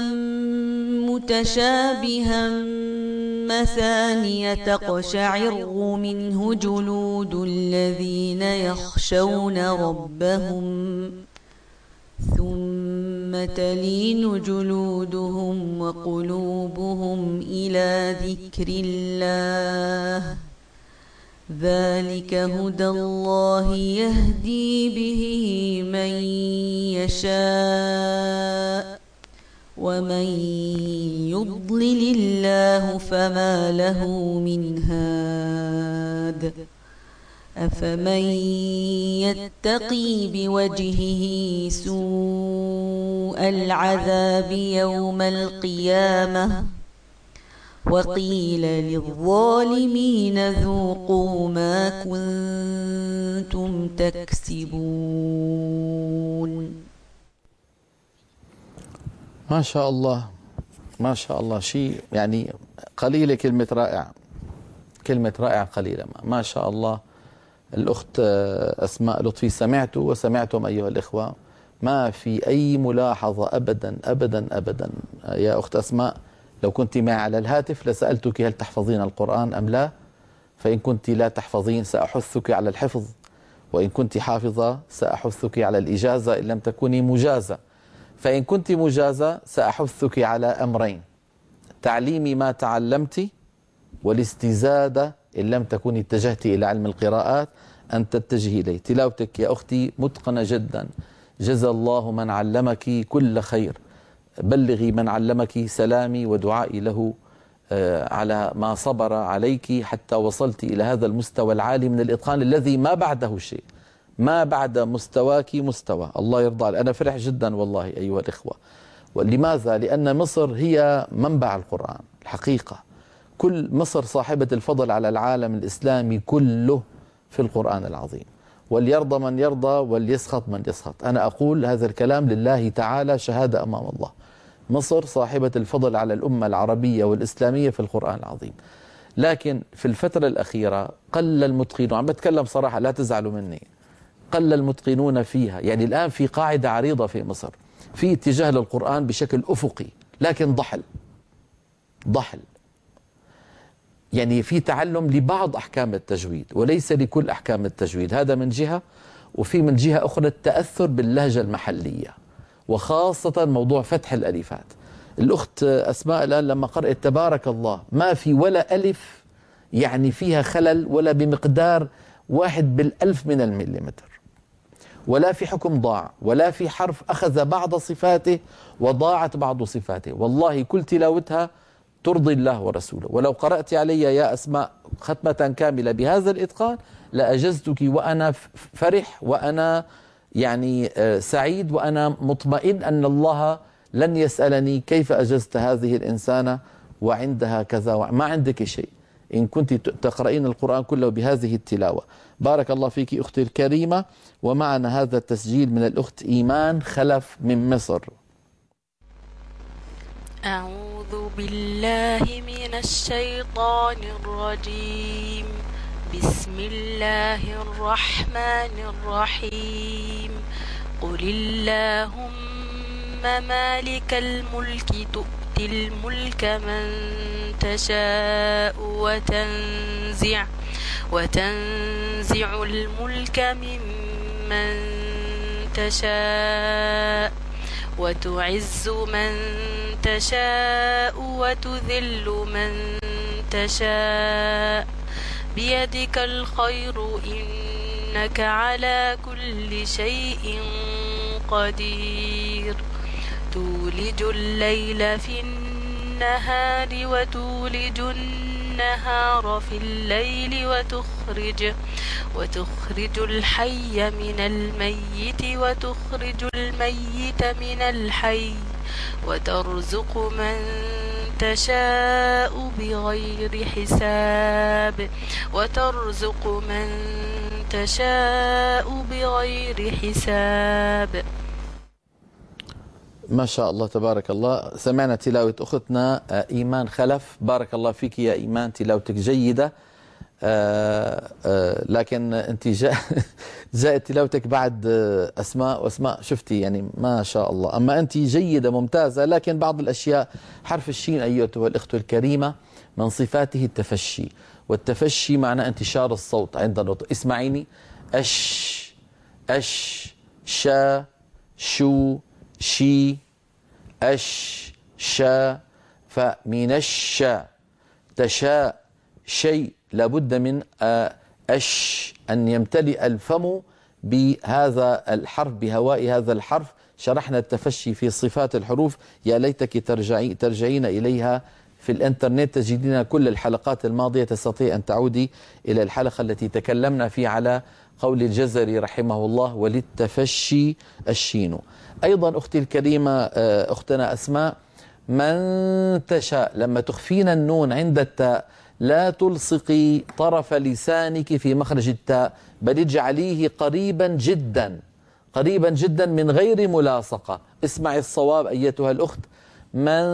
متشابها مثانية تقشعر منه جلود الذين يخشون ربهم ثم تلين جلودهم وقلوبهم إلى ذكر الله ذلك هدى الله يهدي به من يشاء ومن يضلل الله فما له من هاد أفمن يتقي بوجهه سوء العذاب يوم القيامة وقيل للظالمين ذوقوا ما كنتم تكسبون. ما شاء الله ما شاء الله، شيء يعني قليلة كلمة رائع، كلمة رائع قليلة. ما شاء الله. الأخت أسماء لطفي سمعت وسمعتم أيها الإخوة، ما في أي ملاحظة أبدا أبدا أبدا. يا أخت أسماء، لو كنت معي على الهاتف لسألتك هل تحفظين القرآن أم لا؟ فإن كنت لا تحفظين سأحثك على الحفظ، وإن كنت حافظة سأحثك على الإجازة إن لم تكوني مجازة، فإن كنت مجازة سأحثك على أمرين: تعليم ما تعلمت، والاستزادة إن لم تكوني اتجهت إلى علم القراءات أن تتجهي إليه. تلاوتك يا أختي متقنة جدا، جزى الله من علمك كل خير، بلغي من علمك سلامي ودعائي له على ما صبر عليك حتى وصلت إلى هذا المستوى العالي من الإتقان الذي ما بعده شيء، ما بعد مستواك مستوى. الله يرضى عليك. أنا فرح جدا والله أيها الإخوة. ولماذا؟ لأن مصر هي منبع القرآن الحقيقة. كل مصر صاحبة الفضل على العالم الإسلامي كله في القرآن العظيم، وليرضى من يرضى وليسخط من يسخط. أنا أقول هذا الكلام لله تعالى شهادة أمام الله. مصر صاحبة الفضل على الأمة العربية والإسلامية في القرآن العظيم، لكن في الفترة الأخيرة قل المتقنون، عم بتكلم صراحة لا تزعلوا مني، قل المتقنون فيها. يعني الآن في قاعدة عريضة في مصر، في اتجاه للقرآن بشكل أفقي، لكن ضحل ضحل يعني في تعلم لبعض أحكام التجويد وليس لكل أحكام التجويد، هذا من جهة. وفي من جهة أخرى التأثر باللهجة المحلية، وخاصة موضوع فتح الألفات. الأخت أسماء الآن لما قرأت تبارك الله ما في ولا ألف يعني فيها خلل ولا بمقدار واحد بالألف من المليمتر، ولا في حكم ضاع، ولا في حرف أخذ بعض صفاته وضاعت بعض صفاته. والله كل تلاوتها ترضي الله ورسوله. ولو قرأت علي يا أسماء ختمة كاملة بهذا الإتقان لأجزتك وأنا فرح وأنا يعني سعيد وأنا مطمئن أن الله لن يسألني كيف أجزت هذه الإنسانة وعندها كذا، ما عندك شيء إن كنت تقرأين القرآن كله بهذه التلاوة. بارك الله فيك أختي الكريمة. ومعنا هذا التسجيل من الأخت إيمان خلف من مصر. أعوذ بالله من الشيطان الرجيم. بسم الله الرحمن الرحيم. قل اللهم مالك الملك تؤتي الملك من تشاء وتنزع وتنزع الملك ممن تشاء وتعز من تشاء وتذل من تشاء بيدك الخير إنك على كل شيء قدير. تولج الليل في النهار وتولج النهار في الليل وتخرج وتخرج الحي من الميت وتخرج الميت من الحي وترزق من تشاء بغير حساب وترزق من تشاء بغير حساب. ما شاء الله تبارك الله. سمعنا تلاوة أختنا إيمان خلف، بارك الله فيك يا إيمان، تلاوتك جيدة. آآ آآ لكن أنت جاء جاءت تلاوتك بعد أسماء وأسماء شفتي يعني ما شاء الله. أما أنت جيدة ممتازة، لكن بعض الأشياء حرف الشين أيتها الأخت الكريمة من صفاته التفشي، والتفشي معنى انتشار الصوت عند النطق. اسمعيني: أش أش شا شو شي أش شا. فمن الشا تشاء شيء لابد من أش أن يمتلئ الفم بهذا الحرف، بهواء هذا الحرف. شرحنا التفشي في صفات الحروف، يا ليتك ترجعي ترجعين إليها في الانترنت، تجدين كل الحلقات الماضية، تستطيع أن تعودي إلى الحلقة التي تكلمنا فيه على قول الجزري رحمه الله: وللتفشي الشين. أيضا أختي الكريمة أختنا أسماء، من تشاء، لما تخفين النون عند التاء لا تلصقي طرف لسانك في مخرج التاء، بل اجعليه قريبا جدا قريبا جدا من غير ملاصقة. اسمعي الصواب أيتها الأخت: من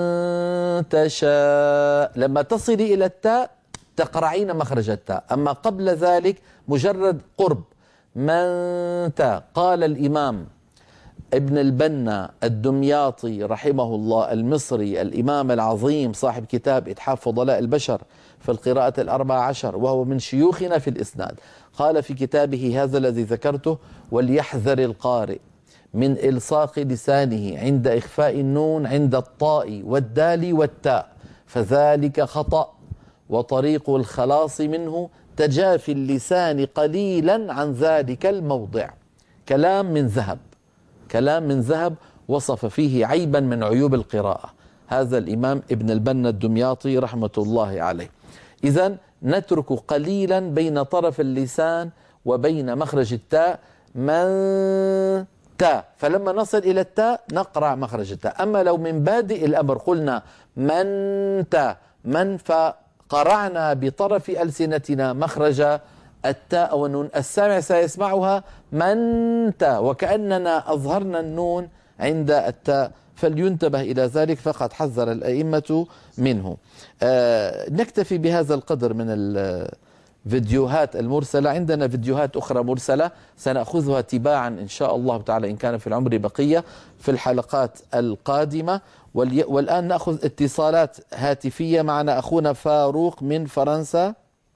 تشاء. لما تصلي إلى التاء تقرعين مخرج التاء، أما قبل ذلك مجرد قرب. من تاء. قال الإمام ابن البنا الدمياطي رحمه الله المصري، الإمام العظيم صاحب كتاب إتحاف فضلاء البشر في القراءة الأربع عشر، وهو من شيوخنا في الإسناد، قال في كتابه هذا الذي ذكرته: وليحذر القارئ من إلصاق لسانه عند إخفاء النون عند الطاء والدال والتاء، فذلك خطأ، وطريق الخلاص منه تجافي اللسان قليلا عن ذلك الموضع. كلام من ذهب، كلام من ذهب وصف فيه عيبا من عيوب القراءة هذا الإمام ابن البنا الدمياطي رحمة الله عليه. إذن نترك قليلا بين طرف اللسان وبين مخرج التاء. من تاء، فلما نصل إلى التاء نقرأ مخرج التاء. أما لو من بادئ الأمر قلنا من تاء من، فقرعنا بطرف ألسنتنا مخرج التاء والنون، السامع سيسمعها من تاء، وكأننا أظهرنا النون عند التاء، فلينتبه إلى ذلك، فقد حذر الأئمة منه. آه نكتفي بهذا القدر من الفيديوهات المرسلة. عندنا فيديوهات أخرى مرسلة سنأخذها تباعا إن شاء الله تعالى إن كان في العمر بقية في الحلقات القادمة. والآن نأخذ اتصالات هاتفية. معنا أخونا فاروق من فرنسا.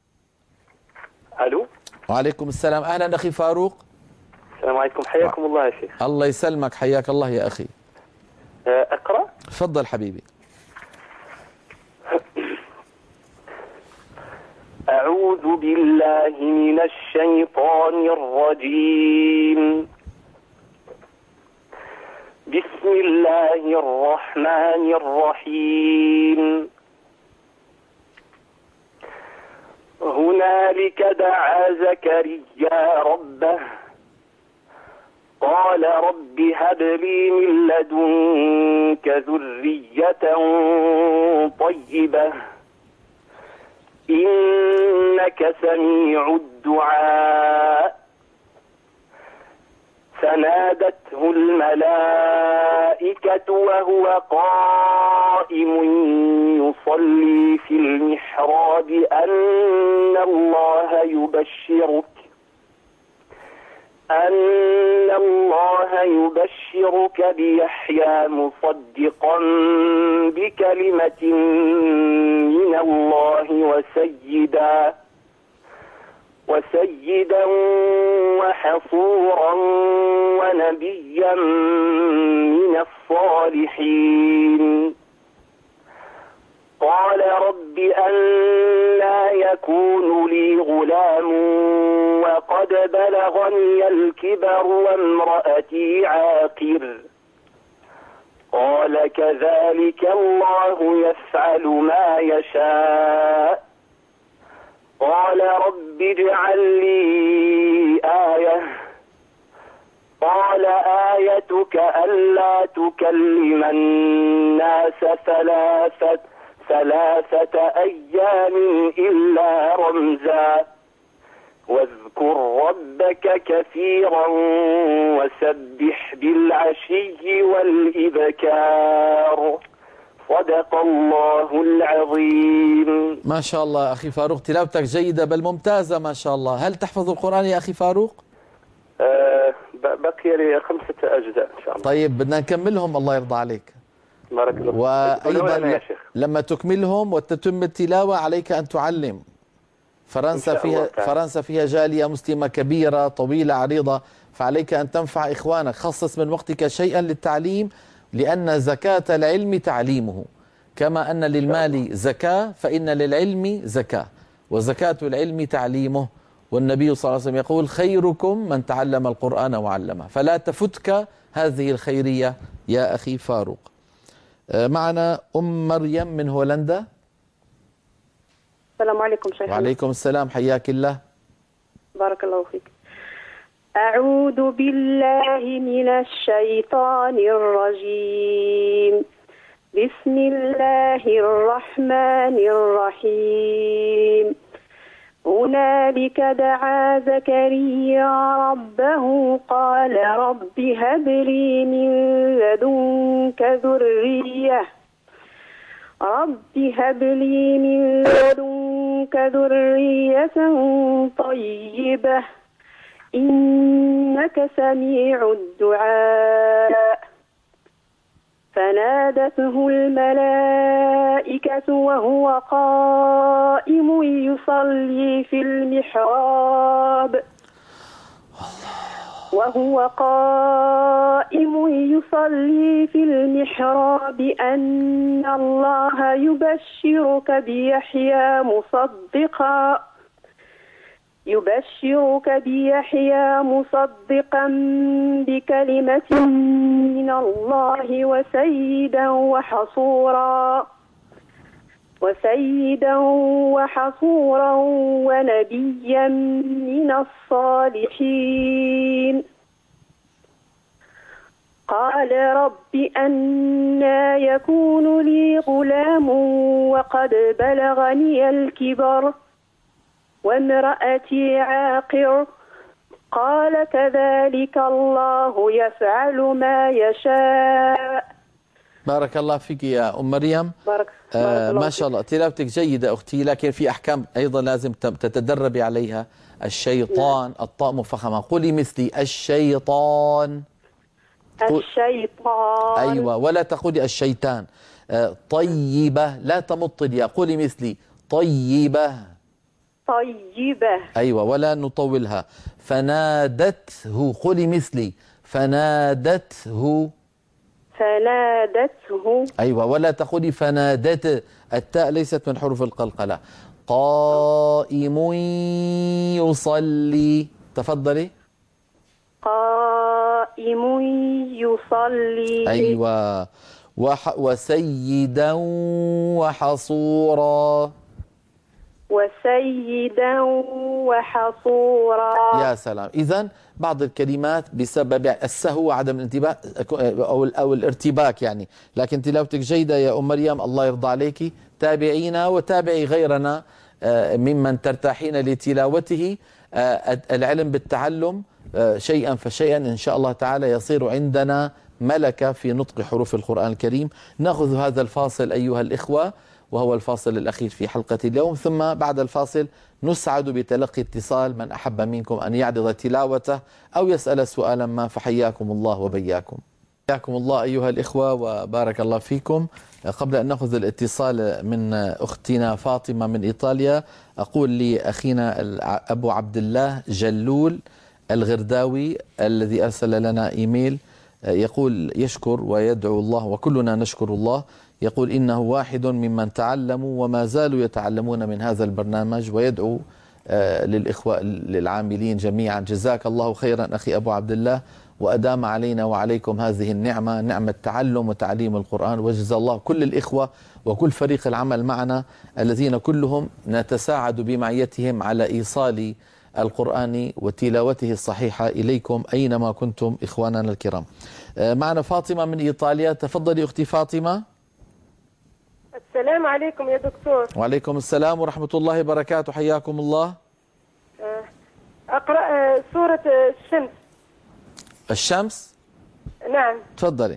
الو. وعليكم السلام. اهلا اخي فاروق. السلام عليكم، حياكم الله يا شيخ. الله يسلمك، حياك الله يا اخي. اقرا. تفضل حبيبي. اعوذ بالله من الشيطان الرجيم. بسم الله الرحمن الرحيم. هنالك دعا زكريا ربه قال رب هب لي من لدنك ذرية طيبة إنك سميع الدعاء. فنادته الملائكة وهو قائم يصلي في المحراب أن الله يبشرك أن الله يبشرك بيحيى مصدقا بكلمة من الله وسيدا وسيدا وحصورا ونبيا من الصالحين. قال رب أنى يكون لي غلام وقد بلغني الكبر وامرأتي عاقر. قال كذلك الله يفعل ما يشاء. قال رب اجعل لي آية. قال آيتك ألا تكلم الناس ثلاثة ثلاثة أيام إلا رمزا واذكر ربك كثيرا وسبح بالعشي والإبكار. صدق الله العظيم. ما شاء الله أخي فاروق، تلاوتك جيدة بل ممتازة ما شاء الله. هل تحفظ القرآن يا أخي فاروق؟ أه بقي لي خمسة أجزاء إن شاء الله. طيب بدنا نكملهم الله يرضى عليك. بارك الله. وأيضا لما تكملهم وتتم التلاوة عليك أن تعلم. فرنسا فيها فرنسا فيها جالية مسلمة كبيرة طويلة عريضة، فعليك أن تنفع إخوانك. خصص من وقتك شيئا للتعليم، لأن زكاة العلم تعليمه. كما أن للمال زكاة فإن للعلم زكاة، وزكاة العلم تعليمه. والنبي صلى الله عليه وسلم يقول خيركم من تعلم القرآن وعلمه. فلا تفتك هذه الخيرية يا أخي فاروق. معنا أم مريم من هولندا. السلام عليكم شيخنا. وعليكم السلام، حياك الله. بارك الله فيك. أعوذ بالله من الشيطان الرجيم. بسم الله الرحمن الرحيم. هنالك دعا زكريا ربه قال رب هب لي من لدنك ذرية رب هب لي من لدنك ذرية طيبة إنك سميع الدعاء. فنادته الملائكة وهو قائم يصلي في المحراب وهو قائم يصلي في المحراب أن الله يبشرك بيحيى مصدقا يبشرك بيحيى مصدقا بكلمة من الله وسيدا وحصورا وسيدا وحصورا ونبيا من الصالحين. قال رب أنى يكون لي غلام وقد بلغني الكبر وامرأتي عاقر. قال كذلك الله يفعل ما يشاء. بارك الله فيك يا أم مريم. بارك, آه بارك الله ما شاء الله، تلاوتك جيدة أختي، لكن في أحكام أيضا لازم تتدربي عليها. الشيطان لا. الطاء مفخمة. قولي مثلي الشيطان. الشيطان. أيوة، ولا تقولي الشيطان. آه طيبة، لا تمط الياء. قولي مثلي طيبة. طيبة. أيوة، ولا نطولها. فنادته. قولي مثلي فنادته. فنادته. أيوة، ولا تقولي فنادت. التاء ليست من حروف القلقلة. قائم يصلي. تفضلي. قائم يصلي. أيوة. وح وسيدا وحصورا. وسيدا وحصورا. يا سلام. إذن بعض الكلمات بسبب السهو وعدم الانتباه أو أو الارتباك يعني، لكن تلاوتك جيدة يا أم مريم، الله يرضى عليك. تابعينا وتابعي غيرنا ممن ترتاحين لتلاوته. العلم بالتعلم شيئا فشيئا إن شاء الله تعالى يصير عندنا ملكة في نطق حروف القرآن الكريم. نأخذ هذا الفاصل أيها الإخوة، وهو الفاصل الأخير في حلقة اليوم، ثم بعد الفاصل نسعد بتلقي اتصال من أحب منكم أن يعرض تلاوته أو يسأل سؤالا ما، فحياكم الله وبياكم. حياكم الله أيها الإخوة وبارك الله فيكم. قبل أن نأخذ الاتصال من أختنا فاطمة من إيطاليا، أقول لأخينا أبو عبد الله جلول الغرداوي الذي أرسل لنا إيميل، يقول يشكر ويدعو الله وكلنا نشكر الله. يقول إنه واحد ممن تعلموا وما زالوا يتعلمون من هذا البرنامج، ويدعو للإخوة للعاملين جميعا. جزاك الله خيرا أخي أبو عبد الله، وأدام علينا وعليكم هذه النعمة، نعمة تعلم وتعليم القرآن. وجزا الله كل الإخوة وكل فريق العمل معنا الذين كلهم نتساعد بمعيتهم على إيصال القرآن وتلاوته الصحيحة إليكم أينما كنتم إخواننا الكرام. معنا فاطمة من إيطاليا. تفضلي أختي فاطمة. السلام عليكم يا دكتور. وعليكم السلام ورحمة الله وبركاته، حياكم الله. آه أقرأ سورة الشمس. الشمس؟ نعم. تفضلي.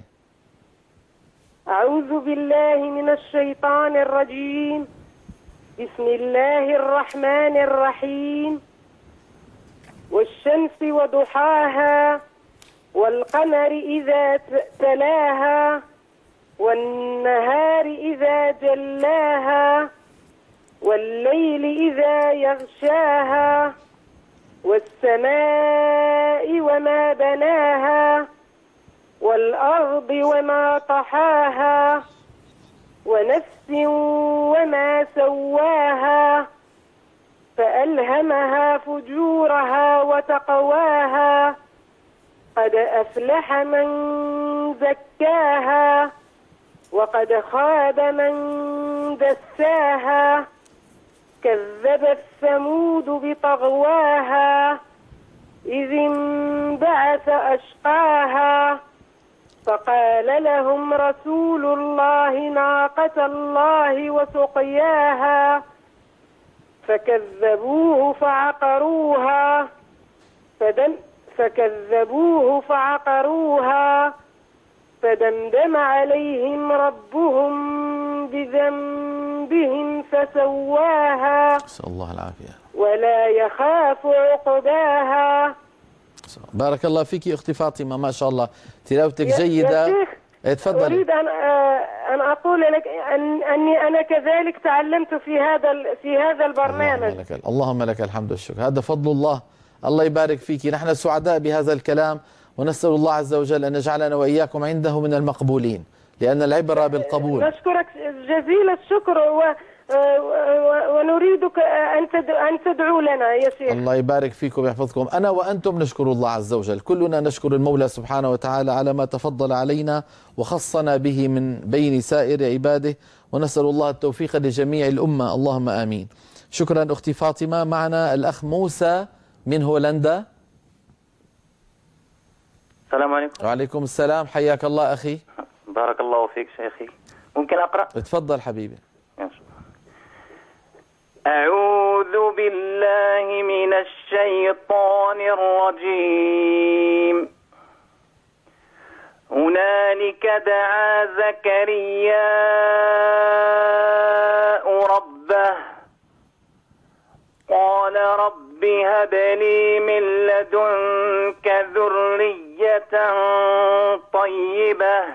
أعوذ بالله من الشيطان الرجيم. بسم الله الرحمن الرحيم. والشمس وضحاها والقمر إذا تلاها والنهار إذا جلاها والليل إذا يغشاها والسماء وما بناها والأرض وما طحاها ونفس وما سواها فألهمها فجورها وتقواها قد أفلح من زكاها وقد خاب من دساها كذبت ثمود بطغواها إذ انبعث أشقاها فقال لهم رسول الله ناقة الله وسقياها فكذبوه فعقروها فدم فكذبوه فعقروها فدمدم عليهم ربهم بذنبهم فسواها نسأل الله العافية ولا يخاف عقباها. بارك الله فيك أختي فاطمة، ما شاء الله تلاوتك جيدة. يا شيخ تفضل. أريد أن أن أقول لك أن أني أنا كذلك تعلمت في هذا في هذا البرنامج. اللهم لك, اللهم لك الحمد والشكر، هذا فضل الله، الله يبارك فيك. نحن سعداء بهذا الكلام ونسأل الله عز وجل أن يجعلنا وإياكم عنده من المقبولين، لأن العبرة بالقبول. نشكرك جزيل الشكر و ونريدك أن تدعو لنا يا شيخ. الله يبارك فيكم ويحفظكم. أنا وأنتم نشكر الله عز وجل، كلنا نشكر المولى سبحانه وتعالى على ما تفضل علينا وخصنا به من بين سائر عباده، ونسأل الله التوفيق لجميع الأمة، اللهم آمين. شكرا أختي فاطمة. معنا الأخ موسى من هولندا. السلام عليكم. وعليكم السلام، حياك الله أخي. بارك الله فيك شيخي. ممكن أقرأ؟ تفضل حبيبي. أعوذ بالله من الشيطان الرجيم. هنالك دعا زكرياء ربه قال رب هب لي من لدنك ذرية طيبة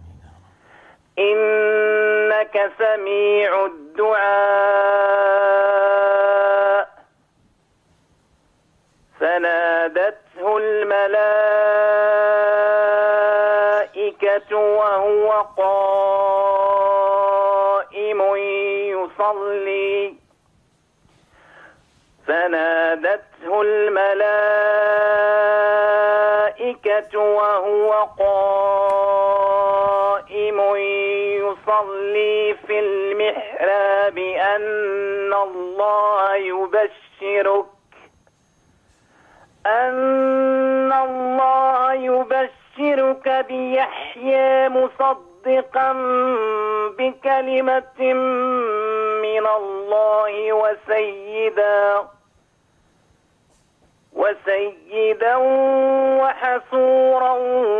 إنك سميع الدعاء. فنادته الملائكة وهو قائم يصلي فنادته الملائكة وهو قائم يصلي في المحراب أن الله يبشرك أن الله يبشرك بيحيى مصدقا بكلمة من الله وسيدا وسيدا وحصورا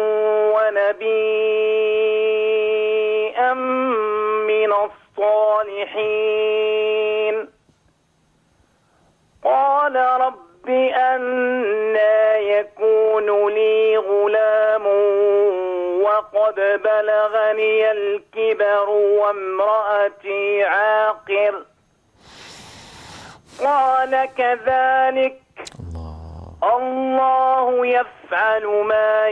ونبيا من الصالحين. قال رب أنى يكون لي غلام وقد بلغني الكبر وامرأتي عاقر. قال كذلك الله يفعل ما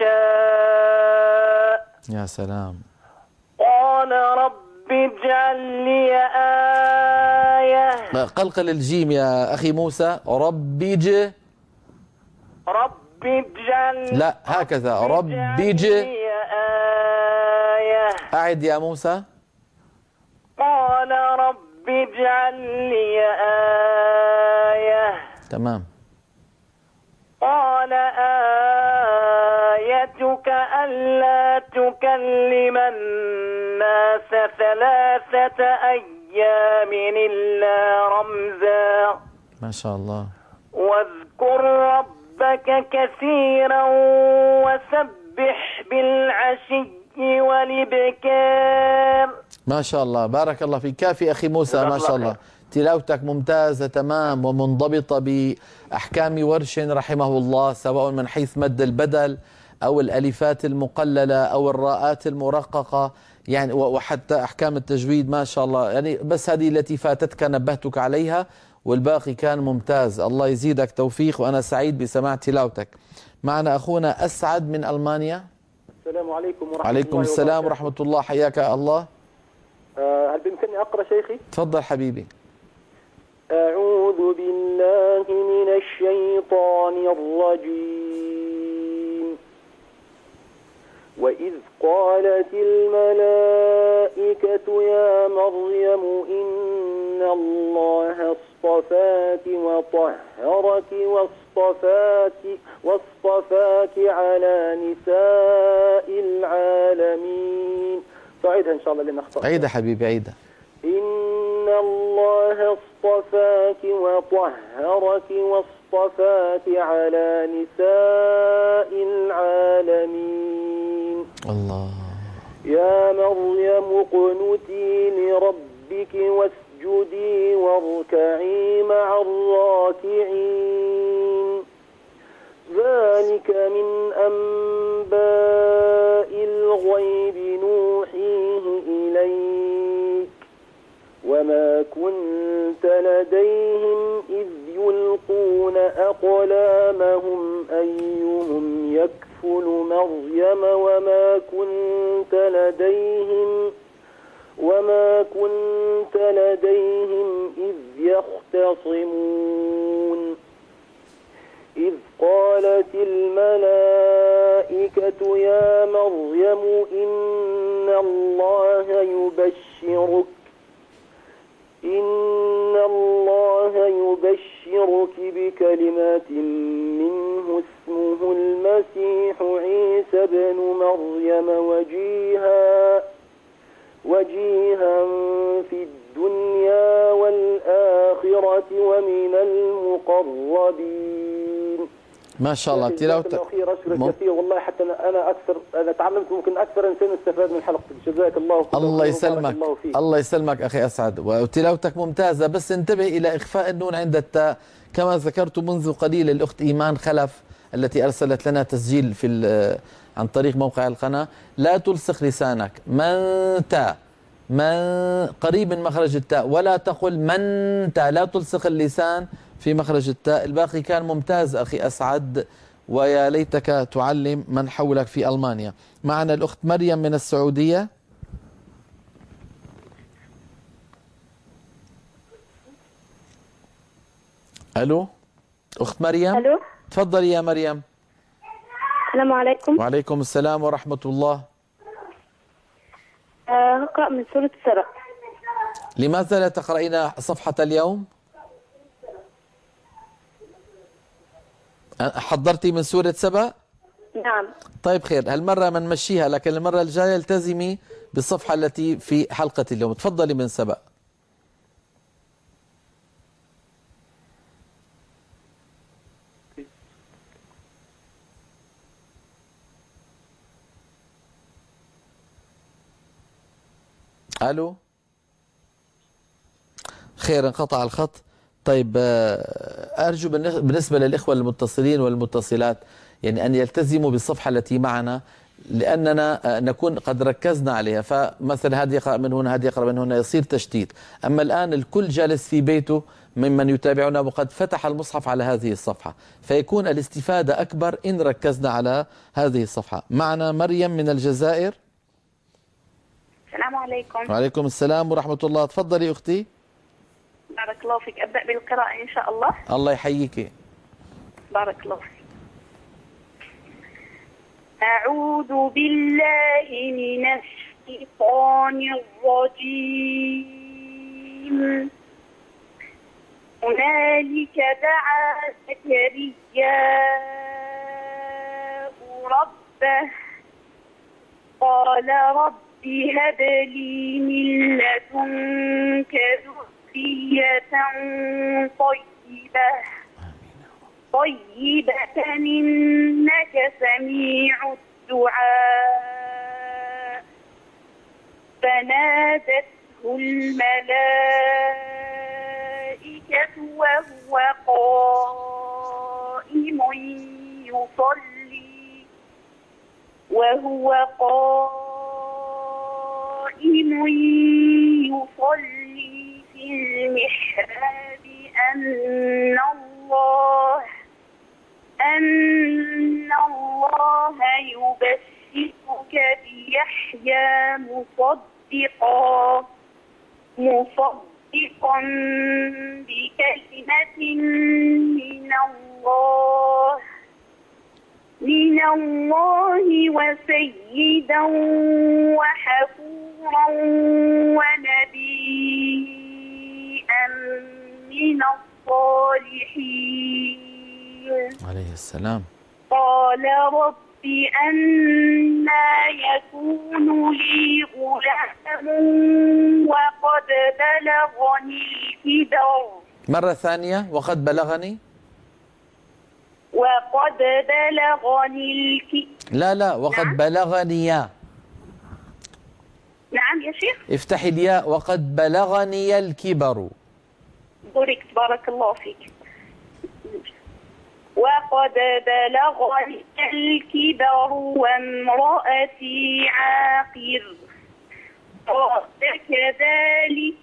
يشاء. يا سلام. قال رب اجعل لي آية. قلقل الجيم يا أخي موسى. رب اج رب اجعل لا هكذا رب اج آية. أعد يا موسى. قال رب اجعل لي آية. تمام. قال آيتك ألا تكلم الناس ثلاثة أيام إلا رمزا. ما شاء الله. واذكر ربك كثيرا وسبح بالعشي والإبكار. ما شاء الله، بارك الله فيك. كافي أخي موسى، ما شاء الله، تلاوتك ممتازة تمام ومنضبطة بأحكام ورش رحمه الله، سواء من حيث مد البدل أو الألفات المقللة أو الراءات المرققة، يعني وحتى أحكام التجويد ما شاء الله. يعني بس هذه التي فاتتك نبهتك عليها، والباقي كان ممتاز. الله يزيدك توفيق، وأنا سعيد بسماع تلاوتك. معنا أخونا أسعد من ألمانيا. السلام عليكم ورحمة عليكم الله السلام وبركاته. ورحمة الله، حياك الله. أه هل بإمكاني أقرأ شيخي؟ تفضل حبيبي. أعوذ بالله من الشيطان الرجيم. وإذ قالت الملائكة يا مريم إن الله اصطفاك وطهرك واصطفاك واصطفاك على نساء العالمين. فعيدها إن شاء الله لنا أخطأ. عيدها حبيبي، عيدها. إن الله اصطفاك وطهرك واصطفاك على نساء العالمين. الله. يا مريم اقنتي لربك واسجدي واركعي مع الراكعين. ذلك من أنباء الغيب نوحيه إليك وما كنت لديهم إذ يلقون أقلامهم أيهم يكفل مريم وما كنت لديهم وما كنت لديهم إذ يختصمون. إذ قالت الملائكة يا مريم إن الله يبشرك إن الله يبشرك بكلمات منه اسمه المسيح عيسى ابن مريم وجيها وجيها في الدنيا والآخرة ومن المقربين. ما شاء الله، تلاوتك م... كثير والله، حتى انا اكثر انا تعلمت ممكن اكثر انسان استفاد من حلقتك. جزاك الله خير. الله يسلمك، الله, الله يسلمك اخي اسعد، وتلاوتك ممتازه، بس انتبه الى اخفاء النون عند التاء كما ذكرت منذ قليل. الاخت ايمان خلف التي ارسلت لنا تسجيل في عن طريق موقع القناه، لا تلصق لسانك. من تاء من قريب من مخرج التاء، ولا تقل من تاء، لا تلصق اللسان في مخرج التاء. الباقي كان ممتاز أخي أسعد، ويا ليتك تعلم من حولك في ألمانيا. معنا الأخت مريم من السعودية. ألو أخت مريم. ألو تفضلي يا مريم. السلام عليكم. وعليكم السلام ورحمة الله. أقرأ من سورة سبأ. لماذا لا تقرأين صفحة اليوم؟ حضرتي من سورة سبأ؟ نعم. طيب خير، هالمرة ما نمشيها، لكن المرة الجاية التزمي بالصفحة التي في حلقة اليوم. تفضلي من سبأ. ألو خير، انقطع الخط. طيب أرجو بالنسبة للإخوة المتصلين والمتصلات يعني أن يلتزموا بالصفحة التي معنا، لأننا نكون قد ركزنا عليها، فمثلا هذا يقرأ من هنا هذا يقرأ من هنا، يصير تشتيت. أما الآن الكل جالس في بيته ممن يتابعنا وقد فتح المصحف على هذه الصفحة، فيكون الاستفادة أكبر إن ركزنا على هذه الصفحة. معنا مريم من الجزائر. السلام عليكم. وعليكم السلام ورحمة الله. تفضلي أختي. بارك الله فيك. أبدأ بالقراءة إن شاء الله. الله يحييك. بارك الله فيك. أعوذ بالله من الشيطان الرجيم. هنالك دعا زكرياء ربه قال رب هب لي من لدنك ذرية طيبة طيبة إنك سميع الدعاء فنادته الملائكة وهو قائم يصلي وهو قائم يصلي في المحراب أن الله أن الله يبشرك بيحيى مصدقا مصدقا بكلمة من الله من الله وسيدا وحفورا ونبيا من الصالحين عليه السلام. قال رب أنى يكون لي غلام وقد بلغني الكبر مرة ثانية وقد بلغني وقد بلغني الكبر لا لا وقد نعم. بلغني يا نعم يا شيخ افتحي الياء وقد بلغني الكبر بارك بارك الله فيك وقد بلغني الكبر وامرأتي عاقر قال كذلك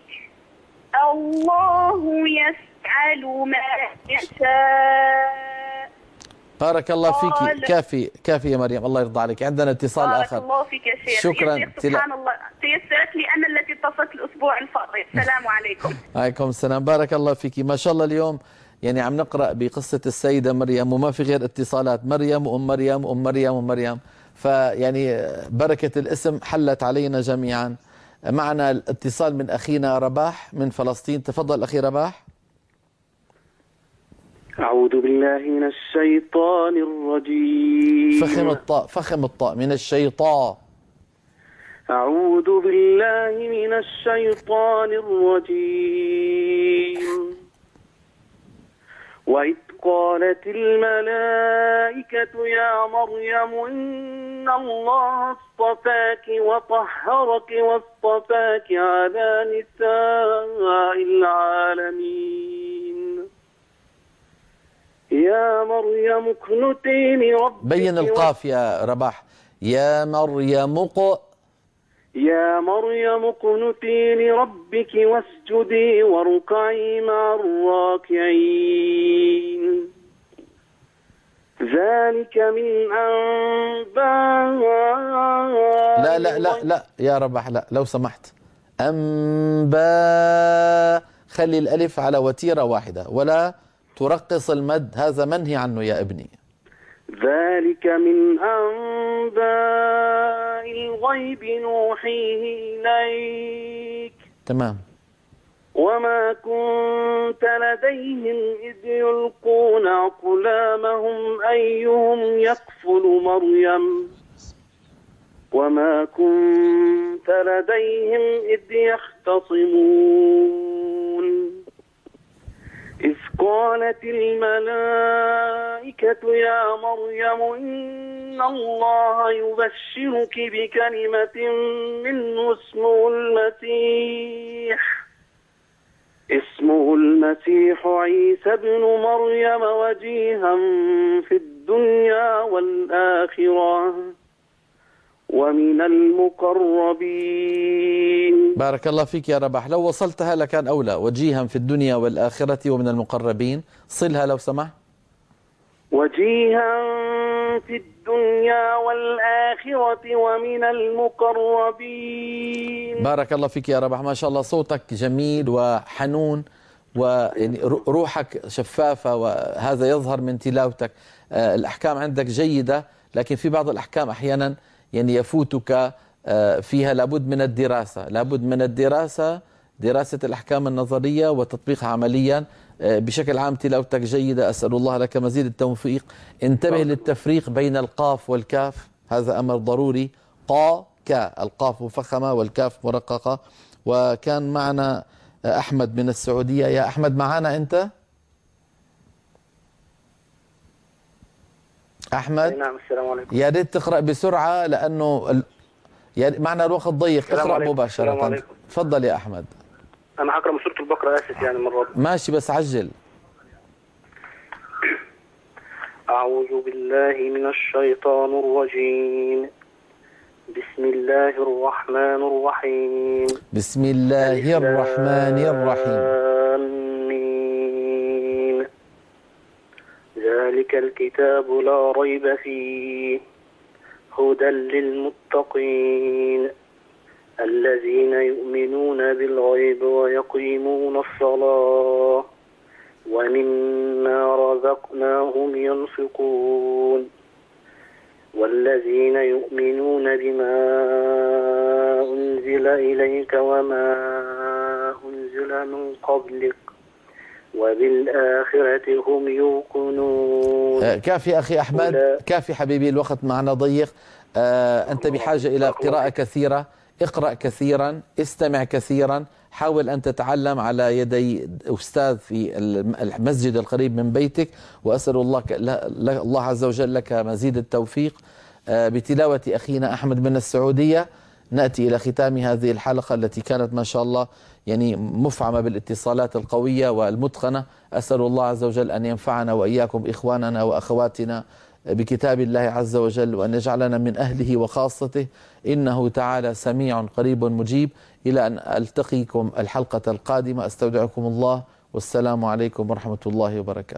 الله يفعل ما يشاء. بارك الله فيك. كافي كافي يا مريم، الله يرضى عليك. عندنا اتصال بارك آخر. بارك الله فيك يا شيخ. شكرا. يا شيخ سبحان الله تيسرت لي أنا التي اتصلت الأسبوع الفاضل. السلام عليكم. عليكم السلام. بارك الله فيك. ما شاء الله اليوم يعني عم نقرأ بقصة السيدة مريم وما في غير اتصالات، مريم وأم مريم وأم مريم وأم مريم، فيعني بركة الاسم حلت علينا جميعا. معنا الاتصال من أخينا رباح من فلسطين. تفضل أخي رباح. أعوذ بالله من الشيطان الرجيم. فخم الطاء فخم الطاء من الشيطان. أعوذ بالله من الشيطان الرجيم. وإذ قالت الملائكة يا مريم إن الله اصطفاك وطهرك واصطفاك على نساء العالمين يا مريم اقنتي لربك. بين القاف يا رباح. يا مريم ق يا مريم اقنتي لربك واسجدي واركعي مع الراكعين. ذلك من أنباء. لا لا لا لا يا رباح لا لو سمحت. أنباء، خلي الألف على وتيرة واحدة ولا ترقص المد، هذا منهي عنه يا ابني. ذلك من أنباء الغيب نوحيه إليك. تمام. وما كنت لديهم إذ يلقون أقلامهم أيهم يكفل مريم وما كنت لديهم إذ يختصمون. إذ قالت الملائكة يا مريم إن الله يبشرك بكلمة منه اسمه المسيح اسمه المسيح عيسى ابن مريم وجيها في الدنيا والآخرة ومن المقربين. بارك الله فيك يا رباح. لو وصلتها لكان أولى. وجيها في الدنيا والآخرة ومن المقربين. صلها لو سمح. وجيها في الدنيا والآخرة ومن المقربين. بارك الله فيك يا رباح. ما شاء الله صوتك جميل وحنون وروحك شفافة وهذا يظهر من تلاوتك. الأحكام عندك جيدة لكن في بعض الأحكام أحيانا يعني يفوتك فيها، لابد من الدراسة لابد من الدراسة دراسة الأحكام النظرية وتطبيقها عمليا. بشكل عام تلاوتك جيدة، أسأل الله لك مزيد التوفيق. انتبه للتفريق بين القاف والكاف، هذا أمر ضروري. قا كا، القاف مفخمة والكاف مرققة. وكان معنا أحمد من السعودية. يا أحمد معنا أنت؟ أحمد. نعم. السلام عليكم. يا ريت تقرأ بسرعة لأنه ال... يا معنا الوقت ضيق. اقرأ مباشرة. تفضل يا أحمد. أنا هقرأ من سورة البقرة، آسف يعني مرة. ماشي بس عجل. أعوذ بالله من الشيطان الرجيم. بسم الله الرحمن الرحيم. بسم الله الرحمن الرحيم. آمين. ذلك الكتاب لا ريب فيه هدى للمتقين الذين يؤمنون بالغيب ويقيمون الصلاة ومما رزقناهم ينفقون والذين يؤمنون بما أنزل إليك وما أنزل من قبلك وبالآخرة هم يوقنون. كافي أخي أحمد، كافي حبيبي، الوقت معنا ضيق. آه أنت بحاجة إلى قراءة كثيرة، اقرأ كثيرا، استمع كثيرا، حاول أن تتعلم على يدي أستاذ في المسجد القريب من بيتك، وأسأل الله الله عز وجل لك مزيد التوفيق. بتلاوة أخينا أحمد من السعودية نأتي إلى ختام هذه الحلقة التي كانت ما شاء الله يعني مفعمة بالاتصالات القوية والمتقنة. أسأل الله عز وجل أن ينفعنا وإياكم إخواننا وأخواتنا بكتاب الله عز وجل، وأن يجعلنا من أهله وخاصته، إنه تعالى سميع قريب مجيب. إلى أن ألتقيكم الحلقة القادمة، أستودعكم الله، والسلام عليكم ورحمة الله وبركاته.